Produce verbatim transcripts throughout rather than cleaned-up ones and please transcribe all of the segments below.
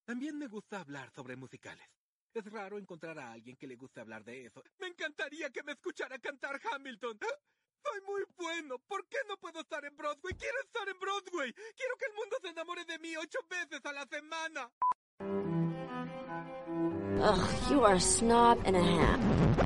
También me gusta hablar sobre musicales. Es raro encontrar a alguien que le guste hablar de eso. Me encantaría que me escuchara cantar Hamilton. Soy muy bueno. ¿Por qué no puedo estar en Broadway? Quiero estar en Broadway. Quiero que el mundo se enamore de mí ocho veces a la semana. Ugh, you are a snob and a half.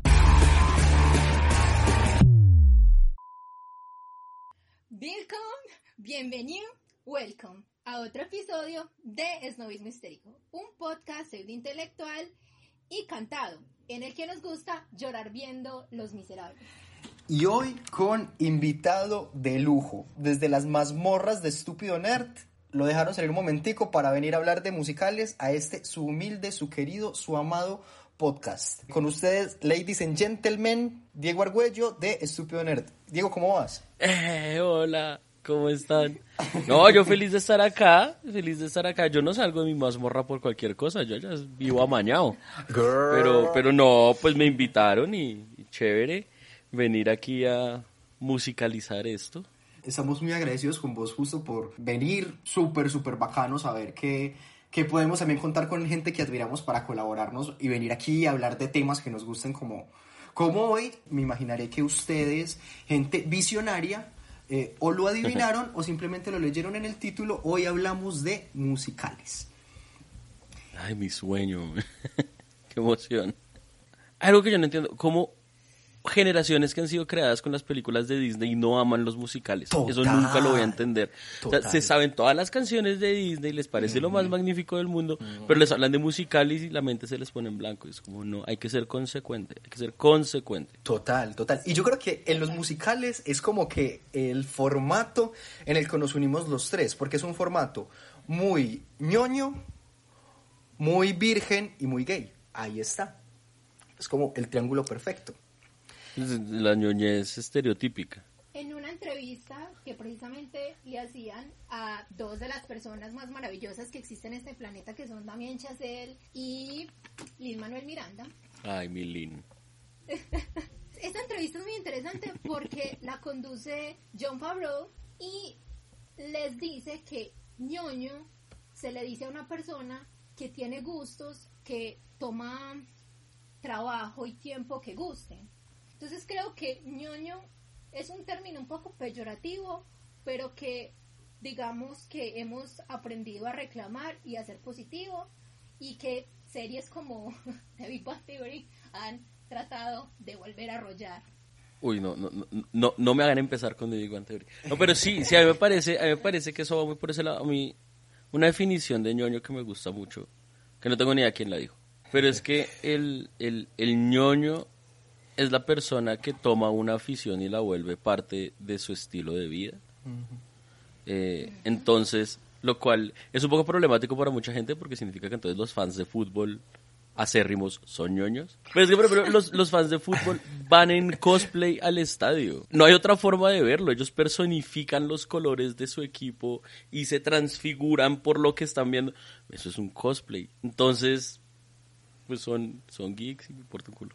Welcome, bienvenido, welcome a otro episodio de Snobismo Histérico, un podcast pseudointelectual y cantado, en el que nos gusta llorar viendo Los Miserables. Y hoy con invitado de lujo, desde las mazmorras de Estúpido Nerd, lo dejaron salir un momentico para venir a hablar de musicales a este su humilde, su querido, su amado podcast. Con ustedes, ladies and gentlemen, Diego Argüello de Estúpido Nerd. Diego, ¿cómo vas? Eh, hola, ¿cómo están? No, yo feliz de estar acá, feliz de estar acá. Yo no salgo de mi mazmorra por cualquier cosa, yo ya vivo amañado. Pero, pero no, pues me invitaron y, y chévere venir aquí a musicalizar esto. Estamos muy agradecidos con vos justo por venir, súper, súper bacano saber que, que podemos también contar con gente que admiramos para colaborarnos y venir aquí a hablar de temas que nos gusten como, como hoy. Me imaginaré que ustedes, gente visionaria, eh, o lo adivinaron o simplemente lo leyeron en el título. Hoy hablamos de musicales. Ay, mi sueño, qué emoción. Algo que yo no entiendo, ¿cómo generaciones que han sido creadas con las películas de Disney no aman los musicales? Total, eso nunca lo voy a entender. O sea, se saben todas las canciones de Disney, les parece mm. lo más magnífico del mundo, mm. pero les hablan de musicales y la mente se les pone en blanco. Es como, no, hay que ser consecuente, hay que ser consecuente. Total, total. Y yo creo que en los musicales es como que el formato en el que nos unimos los tres, porque es un formato muy ñoño, muy virgen y muy gay. Ahí está. Es como el triángulo perfecto. La ñoñez estereotípica. En una entrevista que precisamente le hacían a dos de las personas más maravillosas que existen en este planeta, que son Damien Chazelle y Lin-Manuel Miranda. Ay, mi Lin. Esta entrevista es muy interesante porque la conduce Jon Favreau y les dice que ñoño se le dice a una persona que tiene gustos, que toma trabajo y tiempo que gusten. Entonces creo que ñoño es un término un poco peyorativo, pero que digamos que hemos aprendido a reclamar y a ser positivo, y que series como The Big Bang Theory han tratado de volver a arrollar. Uy, no, no, no, no, no me hagan empezar con The Big Bang Theory. No, pero sí, sí, a mí me parece, a mí me parece que eso va muy por ese lado. A mí, una definición de ñoño que me gusta mucho, que no tengo ni idea quién la dijo, pero es que el, el, el ñoño es la persona que toma una afición y la vuelve parte de su estilo de vida. Uh-huh. Eh, entonces, lo cual es un poco problemático para mucha gente porque significa que entonces los fans de fútbol acérrimos son ñoños. Pero es que, pero, pero los, los fans de fútbol van en cosplay al estadio. No hay otra forma de verlo. Ellos personifican los colores de su equipo y se transfiguran por lo que están viendo. Eso es un cosplay. Entonces, pues son, son geeks y me importa un culo.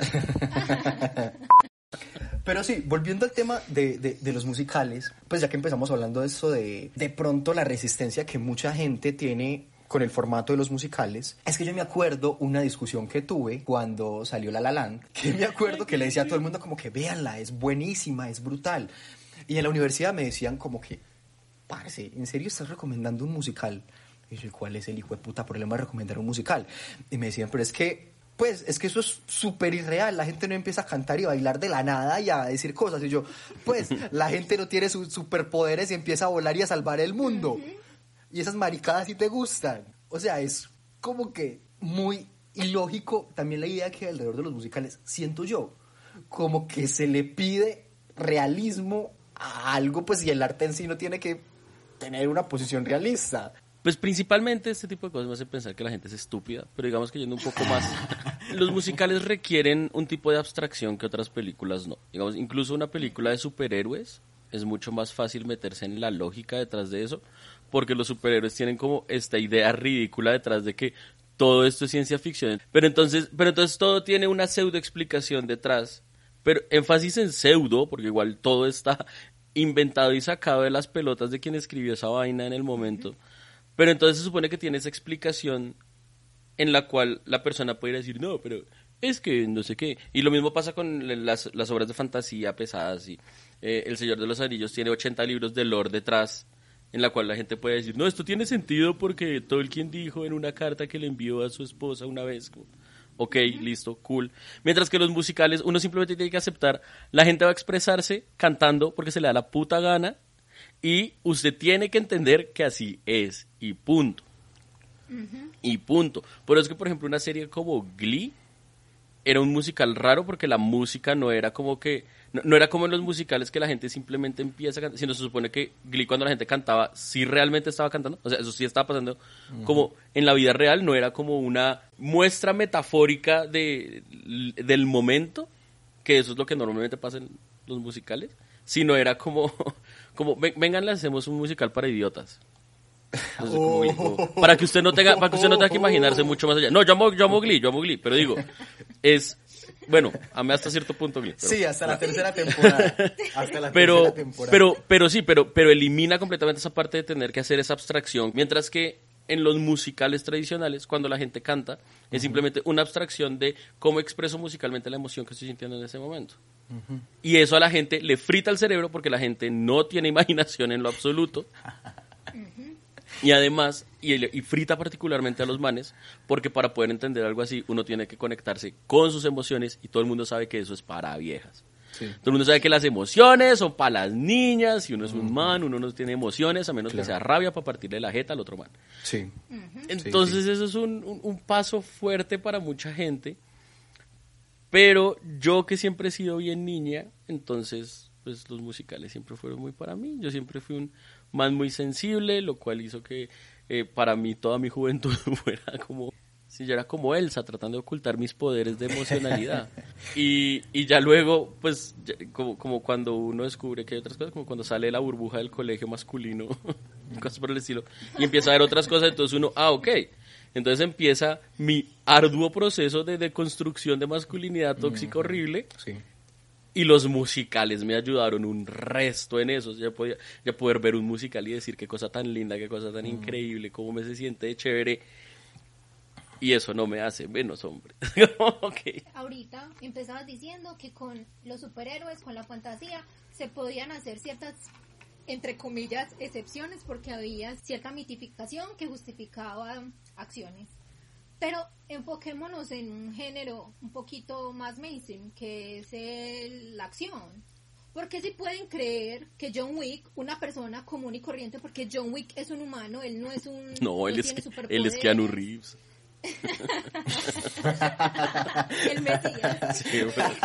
Pero sí, volviendo al tema de, de, de los musicales, pues ya que empezamos hablando de eso, de, de pronto la resistencia que mucha gente tiene con el formato de los musicales, es que yo me acuerdo una discusión que tuve cuando salió La La Land, que me acuerdo que le decía a todo el mundo como que véanla, es buenísima, es brutal. Y en la universidad me decían como que, parce, ¿en serio estás recomendando un musical? Y yo, ¿cuál es el hijo de puta problema de recomendar un musical? Y me decían, pero es que Pues es que eso es súper irreal, la gente no empieza a cantar y bailar de la nada y a decir cosas, y yo, pues la gente no tiene sus superpoderes y empieza a volar y a salvar el mundo, uh-huh. Y esas maricadas sí te gustan, o sea, es como que muy ilógico también la idea que alrededor de los musicales, siento yo, como que se le pide realismo a algo, pues y el arte en sí no tiene que tener una posición realista. Pues principalmente este tipo de cosas me hace pensar que la gente es estúpida, pero digamos que yendo un poco más, los musicales requieren un tipo de abstracción que otras películas no. Digamos, incluso una película de superhéroes es mucho más fácil meterse en la lógica detrás de eso, porque los superhéroes tienen como esta idea ridícula detrás de que todo esto es ciencia ficción, pero entonces, pero entonces todo tiene una pseudo explicación detrás, pero énfasis en pseudo, porque igual todo está inventado y sacado de las pelotas de quien escribió esa vaina en el momento. Pero entonces se supone que tiene esa explicación en la cual la persona puede decir, no, pero es que no sé qué. Y lo mismo pasa con las, las obras de fantasía pesadas. Y, eh, El Señor de los Anillos tiene ochenta libros de lore detrás, en la cual la gente puede decir, no, esto tiene sentido porque Tolkien dijo en una carta que le envió a su esposa una vez. Ok, listo, cool. Mientras que los musicales, uno simplemente tiene que aceptar, la gente va a expresarse cantando porque se le da la puta gana y usted tiene que entender que así es y punto. Uh-huh. Y punto. Por eso es que, por ejemplo, una serie como Glee era un musical raro porque la música no era como que... No, no era como en los musicales que la gente simplemente empieza a cantar, sino se supone que Glee, cuando la gente cantaba, sí realmente estaba cantando. O sea, eso sí estaba pasando. Uh-huh. Como en la vida real, no era como una muestra metafórica de, del momento, que eso es lo que normalmente pasa en los musicales, sino era como, como vengan, le hacemos un musical para idiotas. Entonces, como, como, para que usted no tenga, para que usted no tenga que imaginarse mucho más allá. No, yo amo, yo amo Glee, yo amo Glee, pero digo, es... Bueno, a mí hasta cierto punto Glee. Pero, sí, hasta la tercera temporada. Hasta la pero, tercera temporada. Pero, pero sí, pero, pero elimina completamente esa parte de tener que hacer esa abstracción. Mientras que en los musicales tradicionales, cuando la gente canta, uh-huh. es simplemente una abstracción de cómo expreso musicalmente la emoción que estoy sintiendo en ese momento. Uh-huh. Y eso a la gente le frita el cerebro porque la gente no tiene imaginación en lo absoluto. Uh-huh. Y además, y, y frita particularmente a los manes, porque para poder entender algo así, uno tiene que conectarse con sus emociones y todo el mundo sabe que eso es para viejas. Sí. Todo el mundo sabe que las emociones son para las niñas, si uno es un uh-huh. man, uno no tiene emociones, a menos claro. que sea rabia para partirle la jeta al otro man. Sí. Uh-huh. Entonces sí, sí. eso es un, un, un paso fuerte para mucha gente, pero yo que siempre he sido bien niña, entonces pues los musicales siempre fueron muy para mí. Yo siempre fui un man muy sensible, lo cual hizo que eh, para mí toda mi juventud fuera como... Sí, yo era como Elsa, tratando de ocultar mis poderes de emocionalidad. Y, y ya luego, pues, ya, como, como cuando uno descubre que hay otras cosas, como cuando sale la burbuja del colegio masculino, cosas por el estilo, y empieza a ver otras cosas, entonces uno, ah, ok. Entonces empieza mi arduo proceso de deconstrucción de masculinidad tóxica horrible. Sí. Y los musicales me ayudaron un resto en eso. Ya podía ya poder ver un musical y decir qué cosa tan linda, qué cosa tan mm. increíble, cómo me se siente de chévere. Y eso no me hace menos hombre. Okay. Ahorita empezabas diciendo que con los superhéroes, con la fantasía, se podían hacer ciertas, entre comillas, excepciones porque había cierta mitificación que justificaba acciones. Pero enfoquémonos en un género un poquito más mainstream, que es el, la acción. Porque si pueden creer que John Wick, una persona común y corriente, porque John Wick es un humano, él no es un... No, no él, es, él es Keanu Reeves. El Mesías. Sí,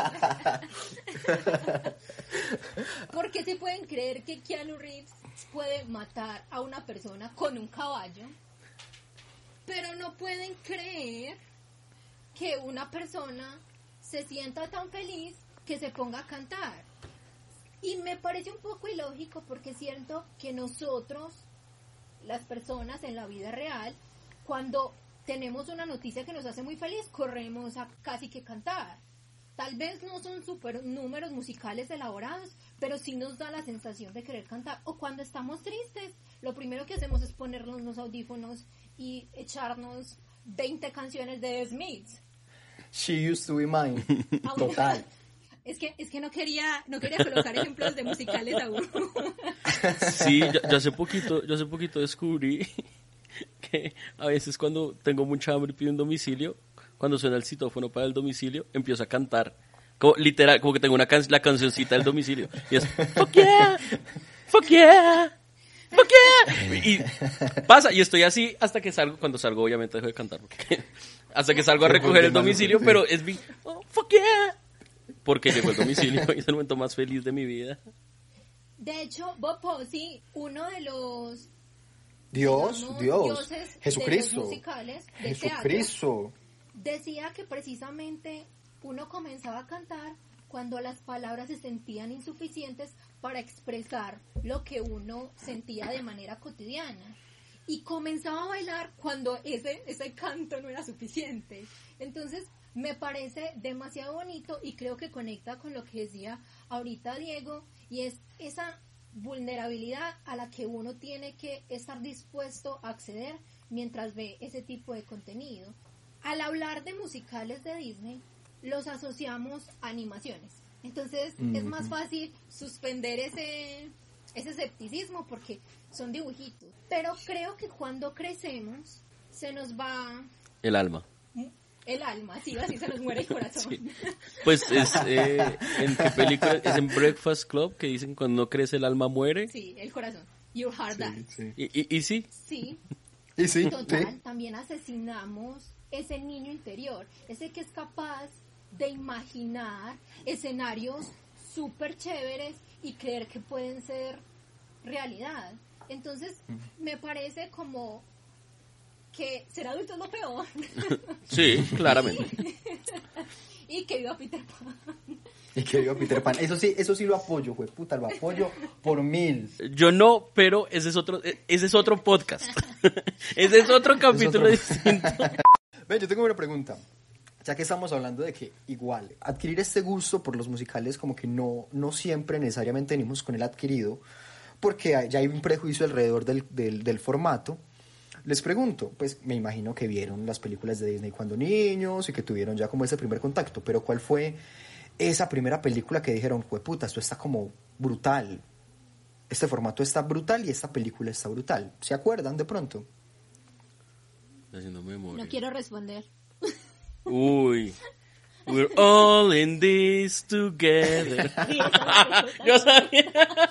porque si pueden creer que Keanu Reeves puede matar a una persona con un caballo, pero no pueden creer que una persona se sienta tan feliz que se ponga a cantar. Y me parece un poco ilógico porque siento que nosotros, las personas en la vida real, cuando tenemos una noticia que nos hace muy feliz, corremos a casi que cantar. Tal vez no son super números musicales elaborados, pero sí nos da la sensación de querer cantar. O cuando estamos tristes, lo primero que hacemos es ponernos los audífonos y echarnos veinte canciones de The Smiths. She used to be mine. Total. Es que, es que no quería, no quería colocar ejemplos de musicales aún. Sí, yo, yo hace poquito, yo hace poquito descubrí que a veces cuando tengo mucha hambre y pido un domicilio, cuando suena el citófono para el domicilio, empiezo a cantar. Como, literal, como que tengo una can- la cancioncita del domicilio. Y es, fuck yeah, fuck yeah, fuck yeah. Y, y pasa, y estoy así hasta que salgo. Cuando salgo, obviamente dejo de cantar. Porque, hasta que salgo a recoger el domicilio, pero es mi, oh, fuck yeah. Porque llegó el domicilio y es el momento más feliz de mi vida. De hecho, Bob Fosse, uno de los... Dios, digamos, Dios, dioses Jesucristo, de los musicales, de Jesucristo. Teatro, decía que precisamente uno comenzaba a cantar cuando las palabras se sentían insuficientes para expresar lo que uno sentía de manera cotidiana. Y comenzaba a bailar cuando ese, ese canto no era suficiente. Entonces, me parece demasiado bonito y creo que conecta con lo que decía ahorita Diego, y es esa vulnerabilidad a la que uno tiene que estar dispuesto a acceder mientras ve ese tipo de contenido. Al hablar de musicales de Disney, los asociamos a animaciones. Entonces mm-hmm. es más fácil suspender ese, ese escepticismo porque son dibujitos. Pero creo que cuando crecemos se nos va... El alma. El alma, sí, así se nos muere el corazón. Sí. Pues es, eh, ¿en qué película? Es en Breakfast Club que dicen cuando no crece el alma muere. Sí, el corazón. Your heart sí, dies. Sí. ¿Y, y, ¿Y sí? Sí. ¿Y sí? Total, ¿Sí? También asesinamos ese niño interior, ese que es capaz de imaginar escenarios súper chéveres y creer que pueden ser realidad. Entonces, uh-huh. me parece como... que ser adulto es lo peor. Sí, claramente. Y, y que viva Peter Pan. Y que viva Peter Pan. Eso sí, eso sí lo apoyo, güey, puta, lo apoyo por mil. Yo no, pero ese es otro, ese es otro podcast. Ese es otro capítulo es otro... distinto. Ven, yo tengo una pregunta. Ya que estamos hablando de que igual, adquirir este gusto por los musicales como que no, no siempre necesariamente venimos con el adquirido, porque ya hay un prejuicio alrededor del, del, del formato. Les pregunto, pues me imagino que vieron las películas de Disney cuando niños y que tuvieron ya como ese primer contacto, pero ¿cuál fue esa primera película que dijeron, jueputa, esto está como brutal, este formato está brutal y esta película está brutal? ¿Se acuerdan de pronto? Haciendo memoria. No quiero responder. Uy, we're all in this together. Sí, eso, yo sabía.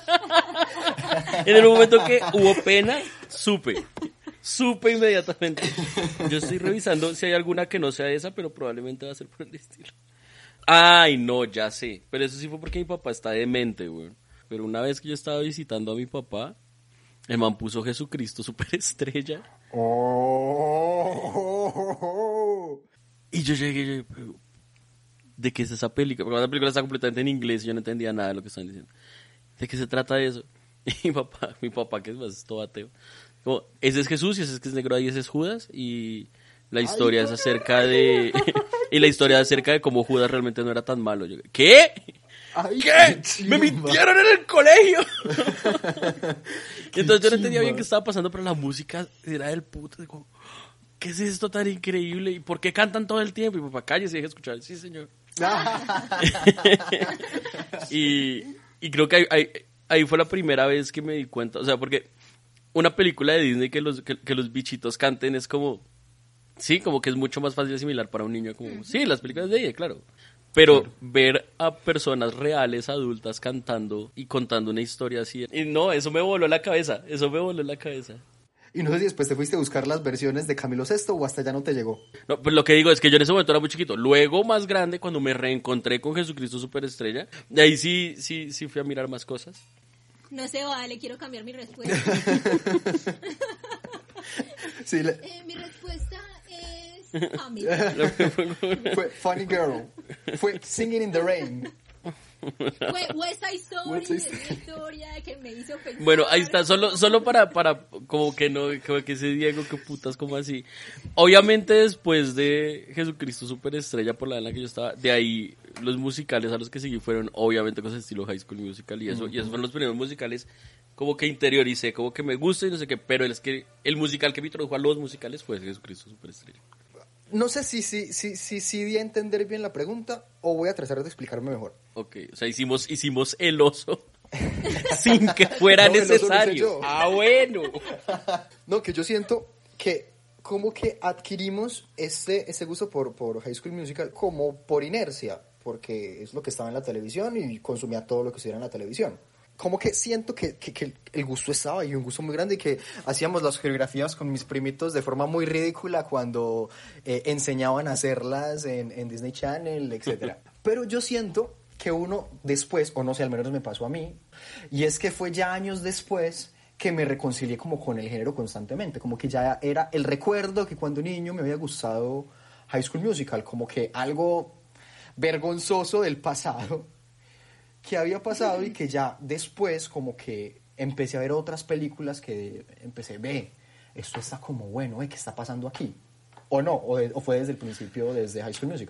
En el momento que hubo pena, supe. Supe inmediatamente. Yo estoy revisando si hay alguna que no sea esa, pero probablemente va a ser por el estilo. Ay, no, ya sé. Pero eso sí fue porque mi papá está demente, güey. Pero una vez que yo estaba visitando a mi papá, el man puso Jesucristo Superestrella. Oh. Y yo llegué y yo, ¿de qué es esa película? Porque la película está completamente en inglés y yo no entendía nada de lo que estaban diciendo. ¿De qué se trata eso? Y mi papá, mi papá que es más todo ateo. Como, ese es Jesús y ese es que es negro ahí, ese es Judas, y la historia Ay, es acerca de y la historia acerca de cómo Judas realmente no era tan malo. Yo, ¿qué? Ay, ¿qué? qué me mintieron en el colegio. Entonces yo no entendía bien qué estaba pasando, pero la música era del puto. Digo, ¿qué es esto tan increíble? ¿Y por qué cantan todo el tiempo? Y papá, cállese y deja escuchar. Sí, señor. y, y creo que ahí, ahí, ahí fue la primera vez que me di cuenta, o sea, porque una película de Disney que los, que, que los bichitos canten es como, sí, como que es mucho más fácil de asimilar para un niño, como, uh-huh. sí, las películas de Disney, claro. Pero claro. Ver a personas reales, adultas, cantando y contando una historia así, y no, eso me voló la cabeza, eso me voló la cabeza. Y no sé si después te fuiste a buscar las versiones de Camilo Sesto o hasta ya no te llegó. No, pues lo que digo es que yo en ese momento era muy chiquito. Luego, más grande, cuando me reencontré con Jesucristo Superestrella, de ahí sí, sí, sí fui a mirar más cosas. No se vale, quiero cambiar mi respuesta. sí, le... eh, mi respuesta es Hamilton. Fue Funny Girl. Fue Singing in the Rain. Fue West Side Story, es una historia que me hizo pensar. Bueno, ahí está, solo, solo para, para, como que no, como que ese Diego, que putas, como así. Obviamente después de Jesucristo Superestrella, por la en la que yo estaba, de ahí los musicales a los que seguí fueron obviamente cosas estilo High School Musical y eso, uh-huh. y esos fueron los primeros musicales como que interioricé, como que me gusta y no sé qué, pero es que el musical que me introdujo a los musicales fue Jesucristo Superestrella. No sé si si, si, si, si di a entender bien la pregunta o voy a tratar de explicarme mejor. Ok, o sea, hicimos, hicimos el oso sin que fuera no, necesario. Ah, bueno. No, que yo siento que como que adquirimos este, este gusto por, por High School Musical como por inercia, porque es lo que estaba en la televisión y consumía todo lo que estuviera en la televisión. Como que siento que, que, que el gusto estaba y un gusto muy grande y que hacíamos las coreografías con mis primitos de forma muy ridícula cuando eh, enseñaban a hacerlas en, en Disney Channel, etcétera. Pero yo siento que uno después, o no sé, al menos me pasó a mí, y es que fue ya años después que me reconcilié como con el género constantemente, como que ya era el recuerdo que cuando niño me había gustado High School Musical, como que algo vergonzoso del pasado que había pasado y que ya después como que empecé a ver otras películas que empecé, ve, esto está como bueno, ¿eh? ¿Qué está pasando aquí? ¿O no? ¿O, de, o fue desde el principio, desde High School Musical?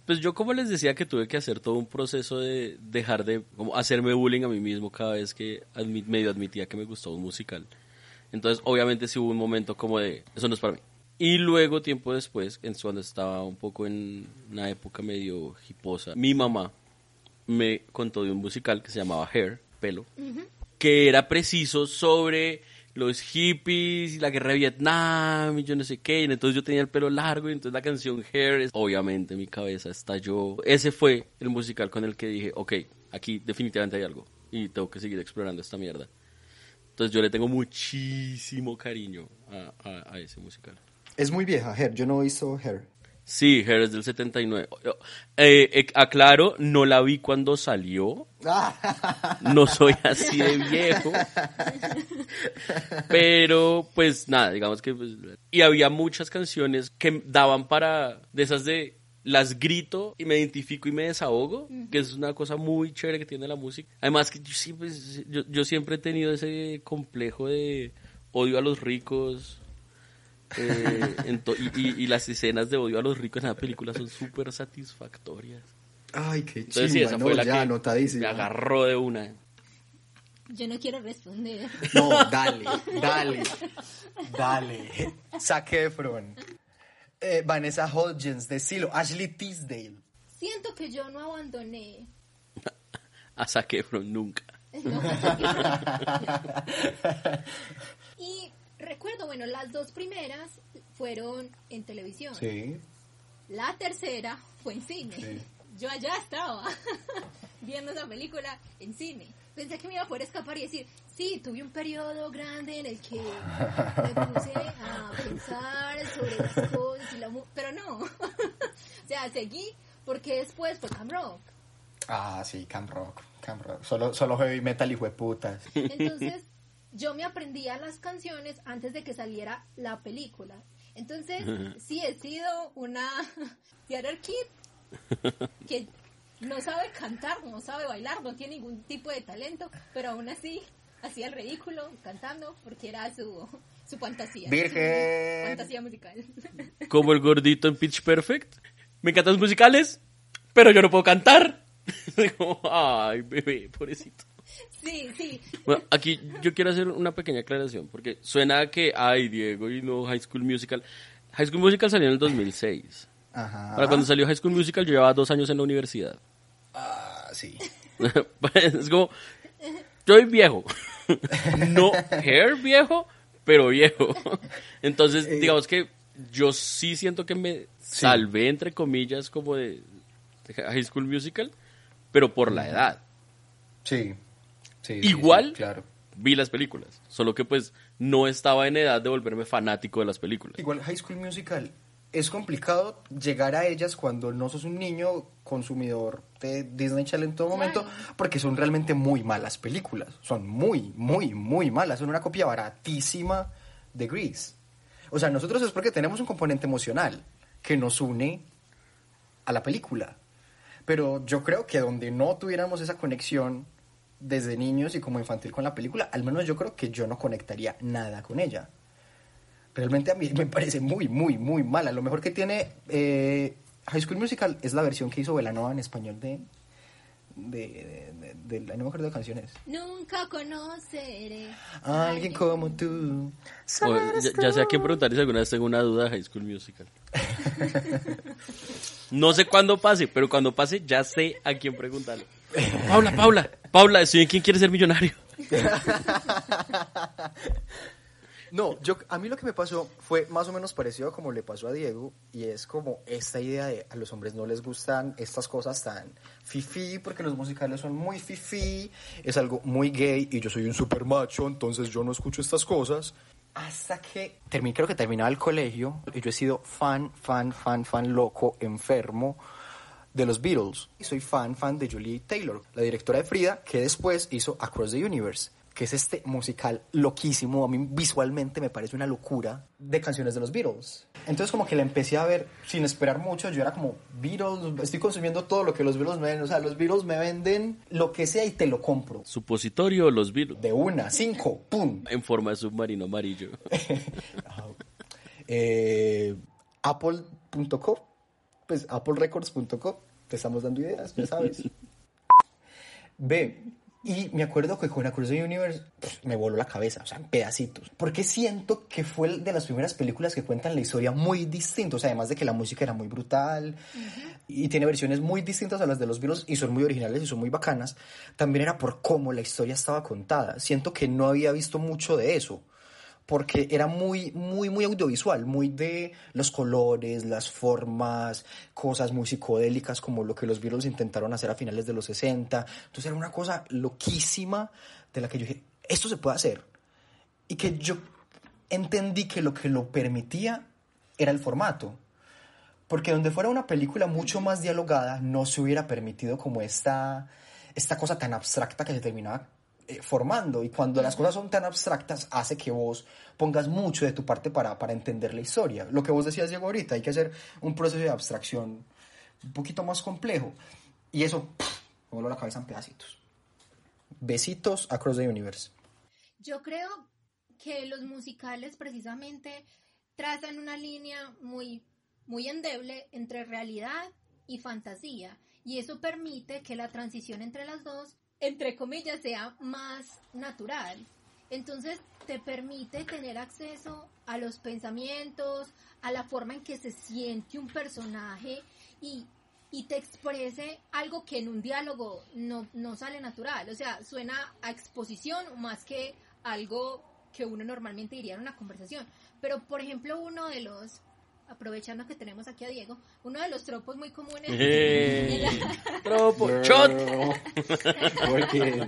Pues yo como les decía que tuve que hacer todo un proceso de dejar de como hacerme bullying a mí mismo cada vez que admi- medio admitía que me gustaba un musical. Entonces obviamente sí hubo un momento como de, eso no es para mí. Y luego tiempo después, en cuando estaba un poco en una época medio hiposa, mi mamá me contó de un musical que se llamaba Hair, Pelo, uh-huh. que era preciso sobre los hippies y la guerra de Vietnam y yo no sé qué, y entonces yo tenía el pelo largo y entonces la canción Hair, obviamente mi cabeza estalló. Ese fue el musical con el que dije, ok, aquí definitivamente hay algo y tengo que seguir explorando esta mierda. Entonces yo le tengo muchísimo cariño a, a, a ese musical. Es muy vieja, Hair, yo no he visto Hair. Sí, Hair es del setenta y nueve. Eh, eh, aclaro, no la vi cuando salió. No soy así de viejo. Pero, pues, nada, digamos que... Pues, y había muchas canciones que daban para... De esas de... Las grito y me identifico y me desahogo, uh-huh. que es una cosa muy chévere que tiene la música. Además que yo siempre, yo, yo siempre he tenido ese complejo de odio a los ricos... Eh, ento- y, y, y las escenas de odio a los ricos en la película son súper satisfactorias. Ay, qué Entonces, chimba, sí, esa no, fue la ya, que anotadísima. me agarró de una. Yo no quiero responder. No, dale, dale, dale. Zac Efron, eh, Vanessa Hudgens, de Silo, Ashley Tisdale. Siento que yo no abandoné. A Zac Efron nunca. No, a Zac Efron. Y recuerdo, bueno, las dos primeras fueron en televisión. Sí. La tercera fue en cine. Sí. Yo allá estaba viendo esa película en cine. Pensé que me iba a poder escapar y decir, sí, tuve un periodo grande en el que me puse a pensar sobre las cosas y la mu- pero no. O sea, seguí porque después fue Camp Rock. Ah, sí, Camp Rock, Camp Rock. Solo, solo heavy metal, hijo de putas. Entonces, yo me aprendía las canciones antes de que saliera la película. Entonces, sí he sido una theater kid que no sabe cantar, no sabe bailar, no tiene ningún tipo de talento, pero aún así hacía el ridículo cantando porque era su, su fantasía. Virgen. Su fantasía musical. Como el gordito en Pitch Perfect. Me encantan los musicales, pero yo no puedo cantar. Como, ay, bebé, pobrecito. Sí, sí. Bueno, aquí yo quiero hacer una pequeña aclaración, porque suena a que, ay, Diego, y no High School Musical. High School Musical salió en el dos mil seis. Ajá. Para cuando salió High School Musical yo llevaba dos años en la universidad. Ah, sí. Es como, yo soy viejo. No Hair viejo, pero viejo. Entonces, eh, digamos que yo sí siento que me sí. salvé, entre comillas, como de, de High School Musical, pero por la edad. Sí. sí Igual, sí, sí, claro. Vi las películas, solo que pues no estaba en edad de volverme fanático de las películas. Igual High School Musical, es complicado llegar a ellas cuando no sos un niño consumidor de Disney Channel en todo momento, porque son realmente muy malas películas, son muy, muy, muy malas, son una copia baratísima de Grease. O sea, nosotros es porque tenemos un componente emocional que nos une a la película, pero yo creo que donde no tuviéramos esa conexión desde niños y como infantil con la película, al menos yo creo que yo no conectaría nada con ella. Realmente a mí me parece muy, muy, muy mala. Lo mejor que tiene eh, High School Musical es la versión que hizo Belanova en español de... de, de, de, de no me acuerdo de canciones. Nunca conoceré a alguien como tú. O, ya, ya sé a quién preguntar si alguna vez tengo una duda de High School Musical. No sé cuándo pase, pero cuando pase ya sé a quién preguntarle. Paula, Paula, Paula, estoy en ¿Quién quiere ser millonario? No, yo, a mí lo que me pasó fue más o menos parecido a como le pasó a Diego, y es como esta idea de a los hombres no les gustan estas cosas tan fifí, porque los musicales son muy fifí, es algo muy gay, y yo soy un super macho, entonces yo no escucho estas cosas. Hasta que terminé, creo que terminaba el colegio, y yo he sido fan, fan, fan, fan loco, enfermo de los Beatles. Y soy fan, fan de Julie Taylor, la directora de Frida, que después hizo Across the Universe, que es este musical loquísimo, a mí visualmente me parece una locura, de canciones de los Beatles. Entonces como que la empecé a ver sin esperar mucho, yo era como, Beatles, estoy consumiendo todo lo que los Beatles me venden, o sea, los Beatles me venden lo que sea y te lo compro. Supositorio, los Beatles. De una, cinco, pum. En forma de submarino amarillo. eh, Apple punto co pues apple records punto com, te estamos dando ideas, ya sabes. Ve, y me acuerdo que con Across the Universe pff, me voló la cabeza, o sea, en pedacitos. Porque siento que fue de las primeras películas que cuentan la historia muy distinto, o sea, además de que la música era muy brutal, uh-huh. y tiene versiones muy distintas a las de los Beatles y son muy originales y son muy bacanas, también era por cómo la historia estaba contada. Siento que no había visto mucho de eso, porque era muy, muy, muy audiovisual, muy de los colores, las formas, cosas muy psicodélicas como lo que los Beatles intentaron hacer a finales de los sesenta. Entonces era una cosa loquísima de la que yo dije, esto se puede hacer. Y que yo entendí que lo que lo permitía era el formato. Porque donde fuera una película mucho más dialogada, no se hubiera permitido como esta, esta cosa tan abstracta que se terminaba formando, y cuando las cosas son tan abstractas hace que vos pongas mucho de tu parte para, para entender la historia. Lo que vos decías, Diego, ahorita, hay que hacer un proceso de abstracción un poquito más complejo, y eso pff, me voló la cabeza en pedacitos. Besitos Across the Universe. Yo creo que los musicales precisamente trazan una línea muy, muy endeble entre realidad y fantasía, y eso permite que la transición entre las dos, entre comillas, sea más natural. Entonces te permite tener acceso a los pensamientos, a la forma en que se siente un personaje, y, y te exprese algo que en un diálogo no, no sale natural. O sea, suena a exposición más que algo que uno normalmente diría en una conversación. Pero, por ejemplo, uno de los... aprovechando que tenemos aquí a Diego, uno de los tropos muy comunes... Hey, la... ¡Tropo! ¡Shot! Porque...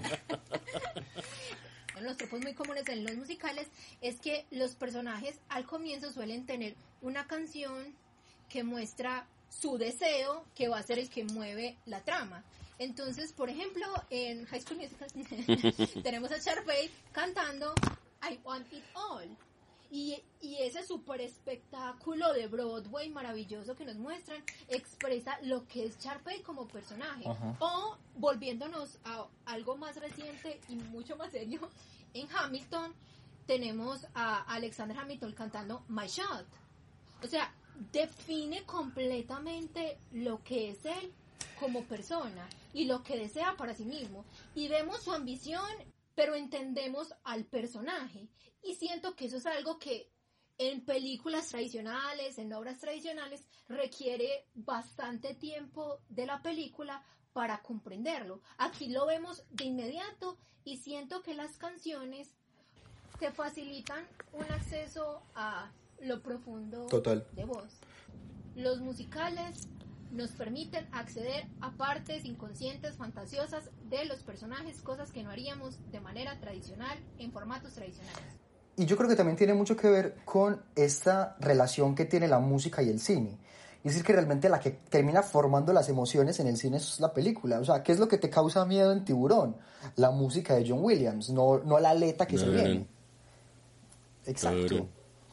Uno de los tropos muy comunes en los musicales es que los personajes al comienzo suelen tener una canción que muestra su deseo, que va a ser el que mueve la trama. Entonces, por ejemplo, en High School Musical tenemos a Sharpay cantando I Want It All. Y, y ese super espectáculo de Broadway maravilloso que nos muestran expresa lo que es Sharpay como personaje. Uh-huh. O, volviéndonos a algo más reciente y mucho más serio, en Hamilton tenemos a Alexander Hamilton cantando My Shot. O sea, define completamente lo que es él como persona y lo que desea para sí mismo. Y vemos su ambición, pero entendemos al personaje. Y siento que eso es algo que en películas tradicionales, en obras tradicionales, requiere bastante tiempo de la película para comprenderlo. Aquí lo vemos de inmediato y siento que las canciones te facilitan un acceso a lo profundo Total. de voz. Los musicales nos permiten acceder a partes inconscientes, fantasiosas de los personajes, cosas que no haríamos de manera tradicional, en formatos tradicionales. Y yo creo que también tiene mucho que ver con esta relación que tiene la música y el cine. Es decir, que realmente la que termina formando las emociones en el cine es la película. O sea, ¿qué es lo que te causa miedo en Tiburón? La música de John Williams, no, no la aleta que no, se viene. No. Exacto. Claro.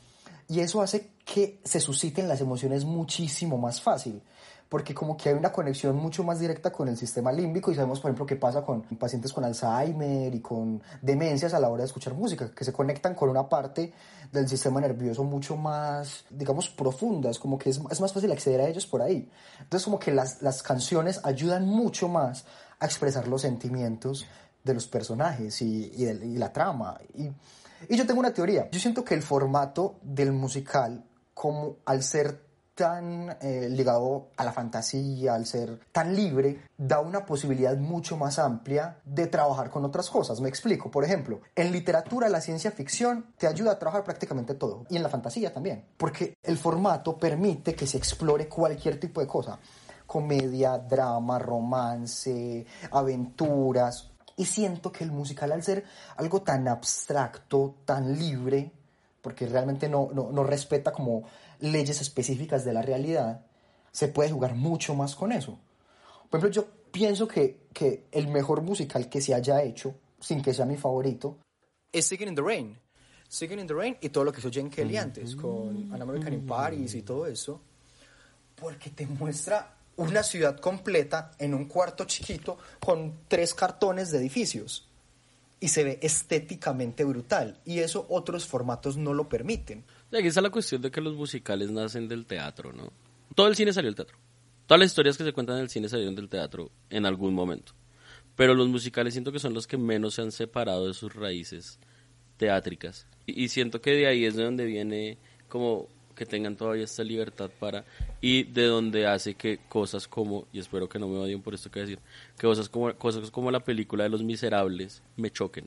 Y eso hace que se susciten las emociones muchísimo más fácil, porque como que hay una conexión mucho más directa con el sistema límbico, y sabemos, por ejemplo, qué pasa con pacientes con Alzheimer y con demencias a la hora de escuchar música, que se conectan con una parte del sistema nervioso mucho más, digamos, profundas, como que es, es más fácil acceder a ellos por ahí. Entonces, como que las, las canciones ayudan mucho más a expresar los sentimientos de los personajes y, y, de, y la trama. Y, y yo tengo una teoría. Yo siento que el formato del musical, como al ser tan eh, ligado a la fantasía, al ser tan libre, da una posibilidad mucho más amplia de trabajar con otras cosas. Me explico. Por ejemplo, en literatura, la ciencia ficción te ayuda a trabajar prácticamente todo, y en la fantasía también, porque el formato permite que se explore cualquier tipo de cosa: comedia, drama, romance, aventuras. Y siento que el musical, al ser algo tan abstracto, tan libre, porque realmente no, no, no respeta como leyes específicas de la realidad, se puede jugar mucho más con eso. Por ejemplo, yo pienso que, que el mejor musical que se haya hecho, sin que sea mi favorito, es Singing in the Rain. Singing in the Rain y todo lo que hizo Gene Kelly antes, con An American in Paris y todo eso, porque te muestra una ciudad completa en un cuarto chiquito con tres cartones de edificios. Y se ve estéticamente brutal. Y eso otros formatos no lo permiten. Aquí está la cuestión de que los musicales nacen del teatro, ¿no? Todo el cine salió del teatro. Todas las historias que se cuentan en el cine salieron del teatro en algún momento. Pero los musicales siento que son los que menos se han separado de sus raíces teátricas. Y, y siento que de ahí es de donde viene como que tengan todavía esta libertad para... Y de donde hace que cosas como, y espero que no me odien por esto que voy a decir, que cosas como, cosas como la película de Los Miserables me choquen.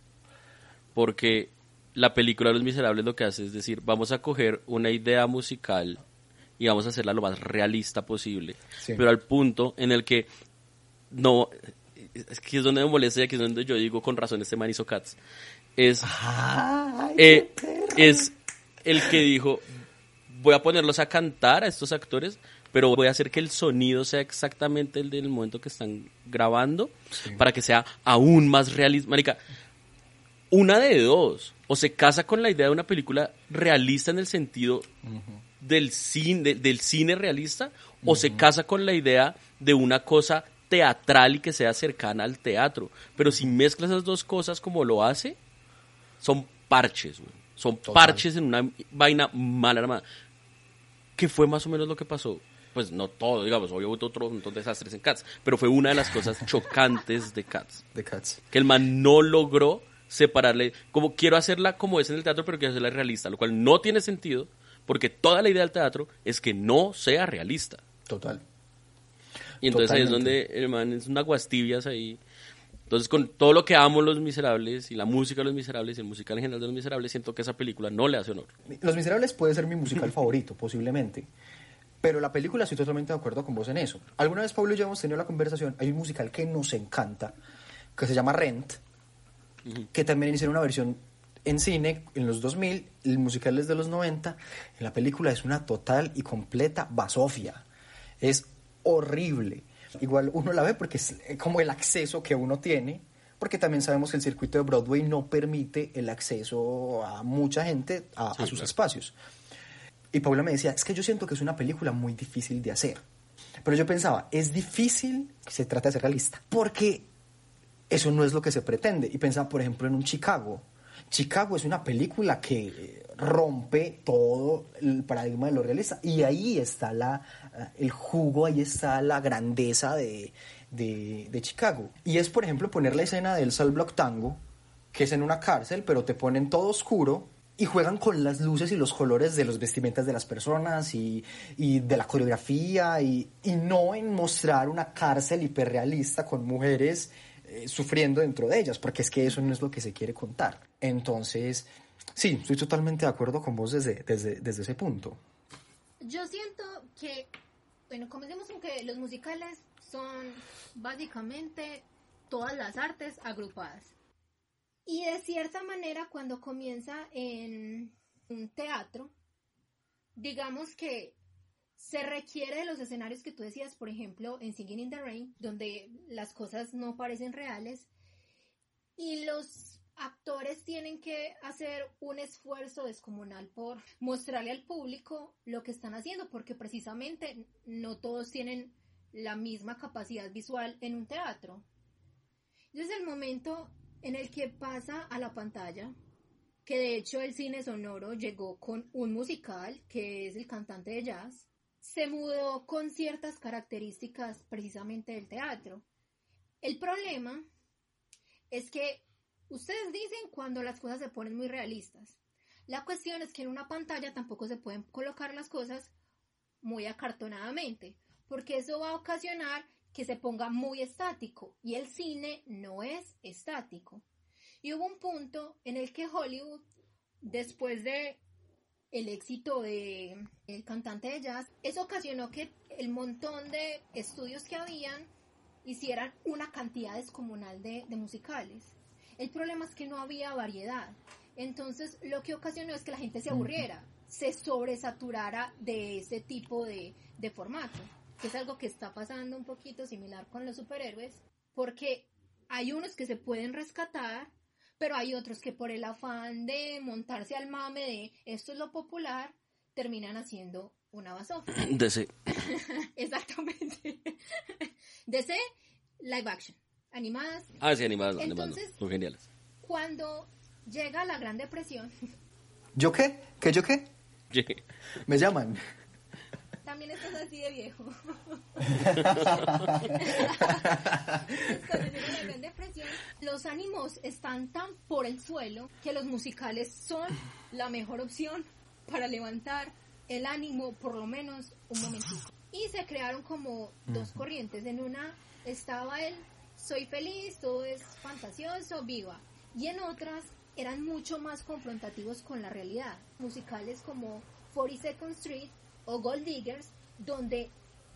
Porque la película de Los Miserables lo que hace es decir, vamos a coger una idea musical y vamos a hacerla lo más realista posible. Sí. Pero al punto en el que no... Es que es donde me molesta y aquí es donde yo digo con razón este man hizo Cats. Es, Ay, eh, es el que dijo, voy a ponerlos a cantar a estos actores, pero voy a hacer que el sonido sea exactamente el del momento que están grabando, sí. para que sea aún más realista. Marica, una de dos, o se casa con la idea de una película realista en el sentido uh-huh. del, cine, de, del cine realista, uh-huh. o se casa con la idea de una cosa teatral y que sea cercana al teatro. Pero si mezclas esas dos cosas como lo hace, son parches, güey. Son Total. parches en una vaina mal armada. ¿Qué fue más o menos lo que pasó? Pues no todo, digamos, obvio hubo otro montón de desastres en Cats, pero fue una de las cosas chocantes de Cats. De Cats. Que el man no logró separarle, como quiero hacerla como es en el teatro, pero quiero hacerla realista, lo cual no tiene sentido, porque toda la idea del teatro es que no sea realista. Total. Y entonces Totalmente. Ahí es donde el man es unas guastibias ahí. Entonces, con todo lo que amo Los Miserables y la música de Los Miserables y el musical en general de Los Miserables, siento que esa película no le hace honor. Los Miserables puede ser mi musical favorito, posiblemente. Pero la película, estoy totalmente de acuerdo con vos en eso. Alguna vez, Pablo y yo hemos tenido la conversación. Hay un musical que nos encanta, que se llama Rent, uh-huh. que también hicieron una versión en cine en los dos mil. El musical es de los noventa. En la película es una total y completa basofia. Es horrible. Igual uno la ve porque es como el acceso que uno tiene, porque también sabemos que el circuito de Broadway no permite el acceso a mucha gente a, sí, a sus claro. espacios. Y Paula me decía, es que yo siento que es una película muy difícil de hacer. Pero yo pensaba, es difícil, se trata de ser realista, porque eso no es lo que se pretende. Y pensaba, por ejemplo, en un Chicago. Chicago es una película que rompe todo el paradigma de lo realista, y ahí está la, el jugo, ahí está la grandeza de, de, de Chicago. Y es, por ejemplo, poner la escena del Cell Block Tango, que es en una cárcel, pero te ponen todo oscuro y juegan con las luces y los colores de los vestimentas de las personas y, y de la coreografía, y, y no en mostrar una cárcel hiperrealista con mujeres eh, sufriendo dentro de ellas, porque es que eso no es lo que se quiere contar. Entonces, sí, estoy totalmente de acuerdo con vos desde, desde, desde ese punto. Yo siento que, bueno, comencemos con que los musicales son básicamente todas las artes agrupadas. Y de cierta manera, cuando comienza en un teatro, digamos que se requiere de los escenarios que tú decías, por ejemplo, en Singing in the Rain, donde las cosas no parecen reales, y los actores tienen que hacer un esfuerzo descomunal por mostrarle al público lo que están haciendo, porque precisamente no todos tienen la misma capacidad visual en un teatro. Entonces, el momento en el que pasa a la pantalla, que de hecho el cine sonoro llegó con un musical, que es El cantante de jazz, se mudó con ciertas características precisamente del teatro. El problema es que ustedes dicen cuando las cosas se ponen muy realistas. La cuestión es que en una pantalla tampoco se pueden colocar las cosas muy acartonadamente, porque eso va a ocasionar que se ponga muy estático, y el cine no es estático. Y hubo un punto en el que Hollywood, después de el éxito de El cantante de jazz, eso ocasionó que el montón de estudios que habían hicieran una cantidad descomunal de, de musicales. El problema es que no había variedad. Entonces, lo que ocasionó es que la gente se aburriera, se sobresaturara de ese tipo de, de formato, que es algo que está pasando un poquito similar con los superhéroes, porque hay unos que se pueden rescatar, pero hay otros que por el afán de montarse al mame de esto es lo popular, terminan haciendo una basofia. D C. Exactamente. D C, live action, animadas. Ah, sí, animadas, no, Entonces, animadas, son geniales. Cuando llega la Gran Depresión. ¿Yo qué? ¿Qué yo qué? Me llaman. También también estás así de viejo. Cuando llega la Gran Depresión, los ánimos están tan por el suelo que los musicales son la mejor opción para levantar el ánimo, por lo menos un momentito. Y se crearon como dos corrientes. En una estaba el soy feliz, todo es fantasioso, viva. Y en otras eran mucho más confrontativos con la realidad. Musicales como forty-second Street o Gold Diggers, donde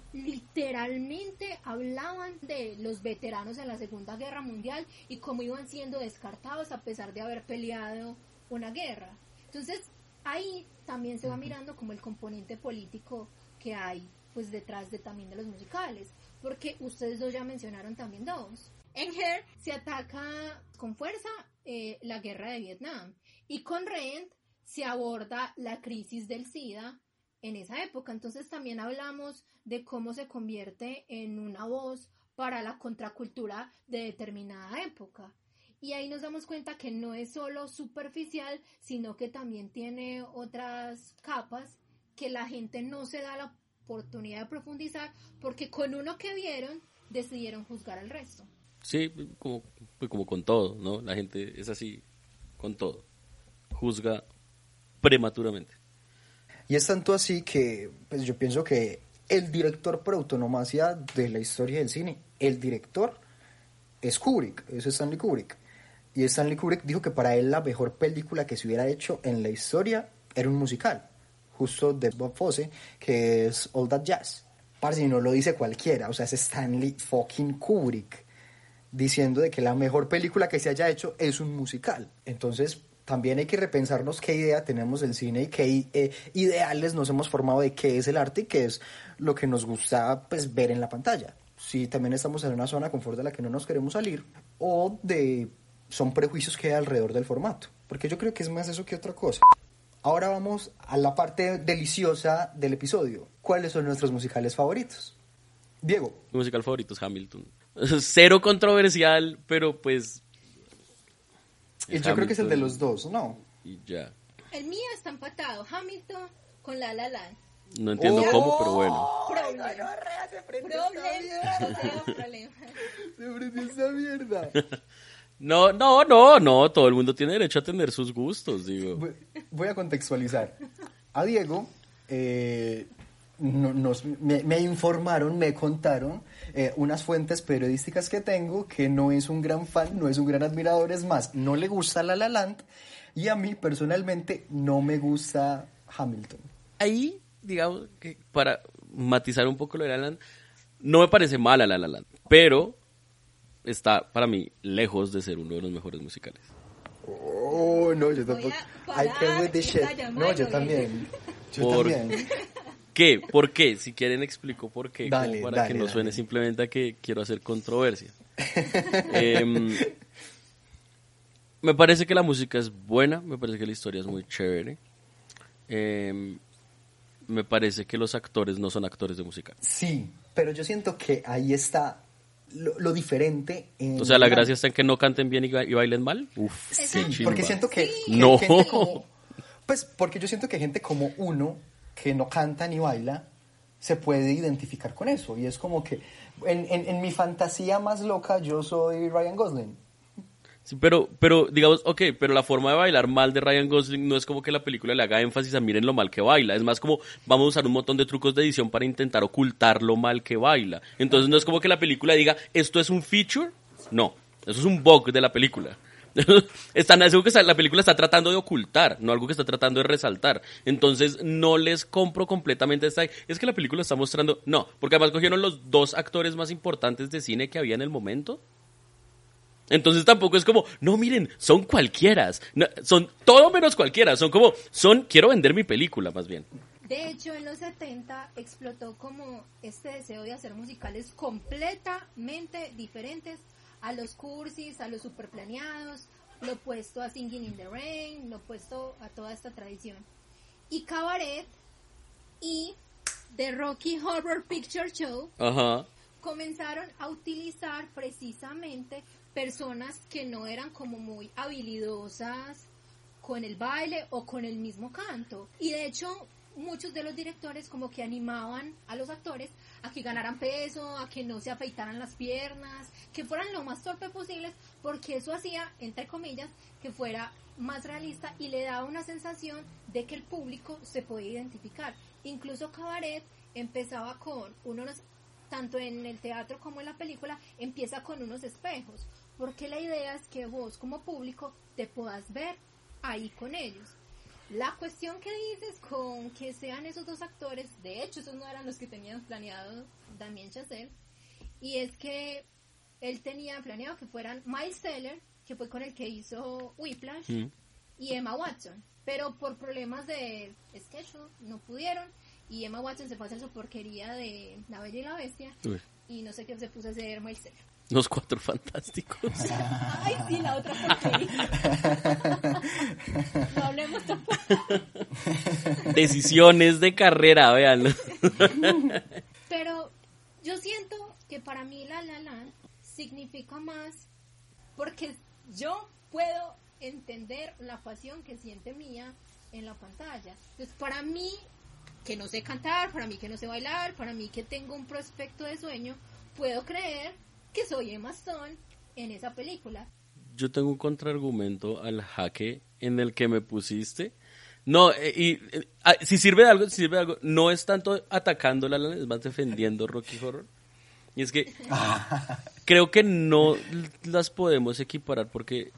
literalmente hablaban de los veteranos en la Segunda Guerra Mundial y cómo iban siendo descartados a pesar de haber peleado una guerra. Entonces, ahí también se va mirando como el componente político que hay pues detrás de también de los musicales, porque ustedes dos ya mencionaron también dos. En Hair se ataca con fuerza eh, la guerra de Vietnam, y con Rent se aborda la crisis del SIDA en esa época. Entonces también hablamos de cómo se convierte en una voz para la contracultura de determinada época. Y ahí nos damos cuenta que no es solo superficial, sino que también tiene otras capas que la gente no se da la oportunidad de profundizar, porque con uno que vieron decidieron juzgar al resto. Sí, como, pues como con todo, ¿no? La gente es así con todo. Juzga prematuramente. Y es tanto así que pues yo pienso que el director por autonomía de la historia del cine, el director es Kubrick, es Stanley Kubrick. Y Stanley Kubrick dijo que para él la mejor película que se hubiera hecho en la historia era un musical, justo de Bob Fosse, que es All That Jazz. Parce, no lo dice cualquiera, o sea, es Stanley fucking Kubrick diciendo de que la mejor película que se haya hecho es un musical. Entonces también hay que repensarnos qué idea tenemos del cine y qué eh, ideales nos hemos formado de qué es el arte y qué es lo que nos gusta pues ver en la pantalla. Si también estamos en una zona de confort de la que no nos queremos salir, o de son prejuicios que hay alrededor del formato, porque yo creo que es más eso que otra cosa. Ahora vamos a la parte deliciosa del episodio. ¿Cuáles son nuestros musicales favoritos? Diego. Mi musical favorito es Hamilton. Cero controversial, pero pues... Y yo Hamilton, creo que es el de los dos, ¿no? Y ya. El mío está empatado, Hamilton con La La Land. No entiendo oh, cómo, pero bueno. Problema. Problema. Problema. Se prendió esa mierda. No, no, no, no. Todo el mundo tiene derecho a tener sus gustos, digo. Voy, voy a contextualizar. A Diego eh, no, nos, me, me informaron, me contaron eh, unas fuentes periodísticas que tengo que no es un gran fan, no es un gran admirador, es más, no le gusta La La Land, y a mí personalmente no me gusta Hamilton. Ahí, digamos, que para matizar un poco lo de La La Land, no me parece mala La La Land, pero está para mí lejos de ser uno de los mejores musicales. Oh, no, yo tampoco. I can't with this shit. No, yo también. Yo ¿Por también. qué? ¿Por qué? Si quieren explico por qué, dale, como para dale, que no dale. suene simplemente a que quiero hacer controversia. eh, me parece que la música es buena, me parece que la historia es muy chévere. Eh, me parece que los actores no son actores de musical. Sí, pero yo siento que ahí está lo, lo diferente. En o sea, la gracia está en que no canten bien y, ba- y bailen mal. Uf, Sí, qué porque chimba. siento que, Sí. que No. gente como, pues porque yo siento que gente como uno que no canta ni baila se puede identificar con eso, y es como que en, en, en mi fantasía más loca yo soy Ryan Gosling. Sí, pero, pero, digamos, ok, pero la forma de bailar mal de Ryan Gosling no es como que la película le haga énfasis a miren lo mal que baila, es más como vamos a usar un montón de trucos de edición para intentar ocultar lo mal que baila. Entonces no es como que la película diga, esto es un feature, no, eso es un bug de la película. Están, es algo que la película está tratando de ocultar, no algo que está tratando de resaltar. Entonces no les compro completamente esta, es que la película está mostrando, no, porque además cogieron los dos actores más importantes de cine que había en el momento. Entonces tampoco es como, no miren, son cualquieras, no, son todo menos cualquiera, son como, son, quiero vender mi película más bien. De hecho, en los setenta explotó como este deseo de hacer musicales completamente diferentes a los cursis, a los superplaneados, lo opuesto a Singing in the Rain, lo opuesto a toda esta tradición. Y Cabaret y The Rocky Horror Picture Show Ajá. comenzaron a utilizar precisamente personas que no eran como muy habilidosas con el baile o con el mismo canto. Y de hecho, muchos de los directores como que animaban a los actores a que ganaran peso, a que no se afeitaran las piernas, que fueran lo más torpe posibles, porque eso hacía, entre comillas, que fuera más realista y le daba una sensación de que el público se podía identificar. Incluso Cabaret empezaba con unos, tanto en el teatro como en la película, empieza con unos espejos, porque la idea es que vos como público te puedas ver ahí con ellos. La cuestión que dices con que sean esos dos actores, de hecho esos no eran los que tenían planeado Damien Chazelle, y es que él tenía planeado que fueran Miles Teller, que fue con el que hizo Whiplash, mm. y Emma Watson, pero por problemas de schedule no pudieron, y Emma Watson se fue a hacer su porquería de La Bella y la Bestia, Uy. y no sé qué se puso a hacer Miles Teller. Los Cuatro Fantásticos. Ay, sí, la otra porquería. No hablemos tampoco. Decisiones de carrera, véanlo. Pero yo siento que para mí La La Land significa más porque yo puedo entender la pasión que siente Mia en la pantalla. Entonces, para mí, que no sé cantar, para mí que no sé bailar, para mí que tengo un prospecto de sueño, puedo creer que soy Emma Stone en esa película. Yo tengo un contraargumento al jaque en el que me pusiste. No, eh, y eh, si sirve de algo, si sirve de algo, no es tanto atacando La La Land, es más defendiendo Rocky Horror. Y es que creo que no las podemos equiparar porque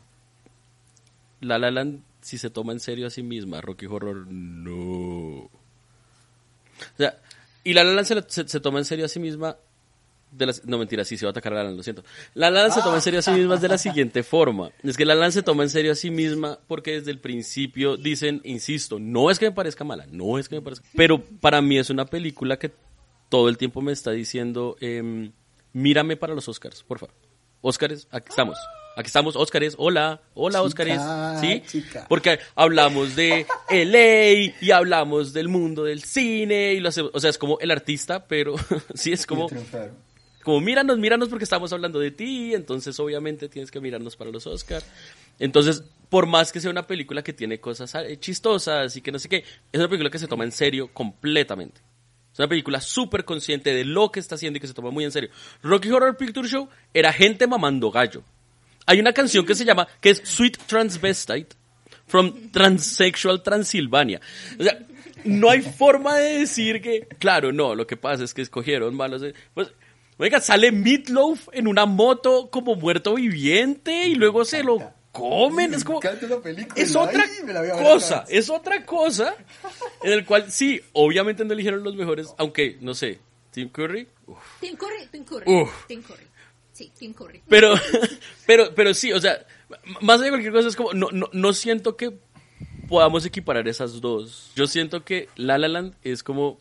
La La Land, si se toma en serio a sí misma, Rocky Horror no. O sea, y La La Land se, se, se toma en serio a sí misma. De las, no, mentira, sí se va a atacar a La La Land, lo siento. La La Land se toma en serio a sí misma de la siguiente forma. Es que La La Land se toma en serio a sí misma porque desde el principio dicen, insisto, no es que me parezca mala, no es que me parezca... Pero para mí es una película que todo el tiempo me está diciendo, eh, mírame para los Oscars, por favor. Oscars, aquí estamos. Aquí estamos, Óscares, hola, hola chica, Óscares, ¿sí? Chica. Porque hablamos de L A y hablamos del mundo del cine, y lo hacemos, o sea, es como el artista, pero sí es como... Como míranos, míranos porque estamos hablando de ti, entonces obviamente tienes que mirarnos para los Oscars. Entonces, por más que sea una película que tiene cosas chistosas y que no sé qué, es una película que se toma en serio completamente. Es una película súper consciente de lo que está haciendo y que se toma muy en serio. Rocky Horror Picture Show era gente mamando gallo. Hay una canción que se llama, que es Sweet Transvestite from Transsexual Transylvania. O sea, no hay forma de decir que, claro, no, lo que pasa es que escogieron malos... Pues, oiga, sale Meatloaf en una moto como muerto viviente y luego se lo comen. Es como... Es otra cosa, es otra cosa en el cual, sí, obviamente no eligieron los mejores, aunque, no sé, Tim Curry. Uf. Tim Curry, Tim Curry, Uf. Tim Curry. Sí, Tim Curry. Pero, pero, pero sí, o sea, más de cualquier cosa es como, no, no, no siento que podamos equiparar esas dos. Yo siento que La La Land es como...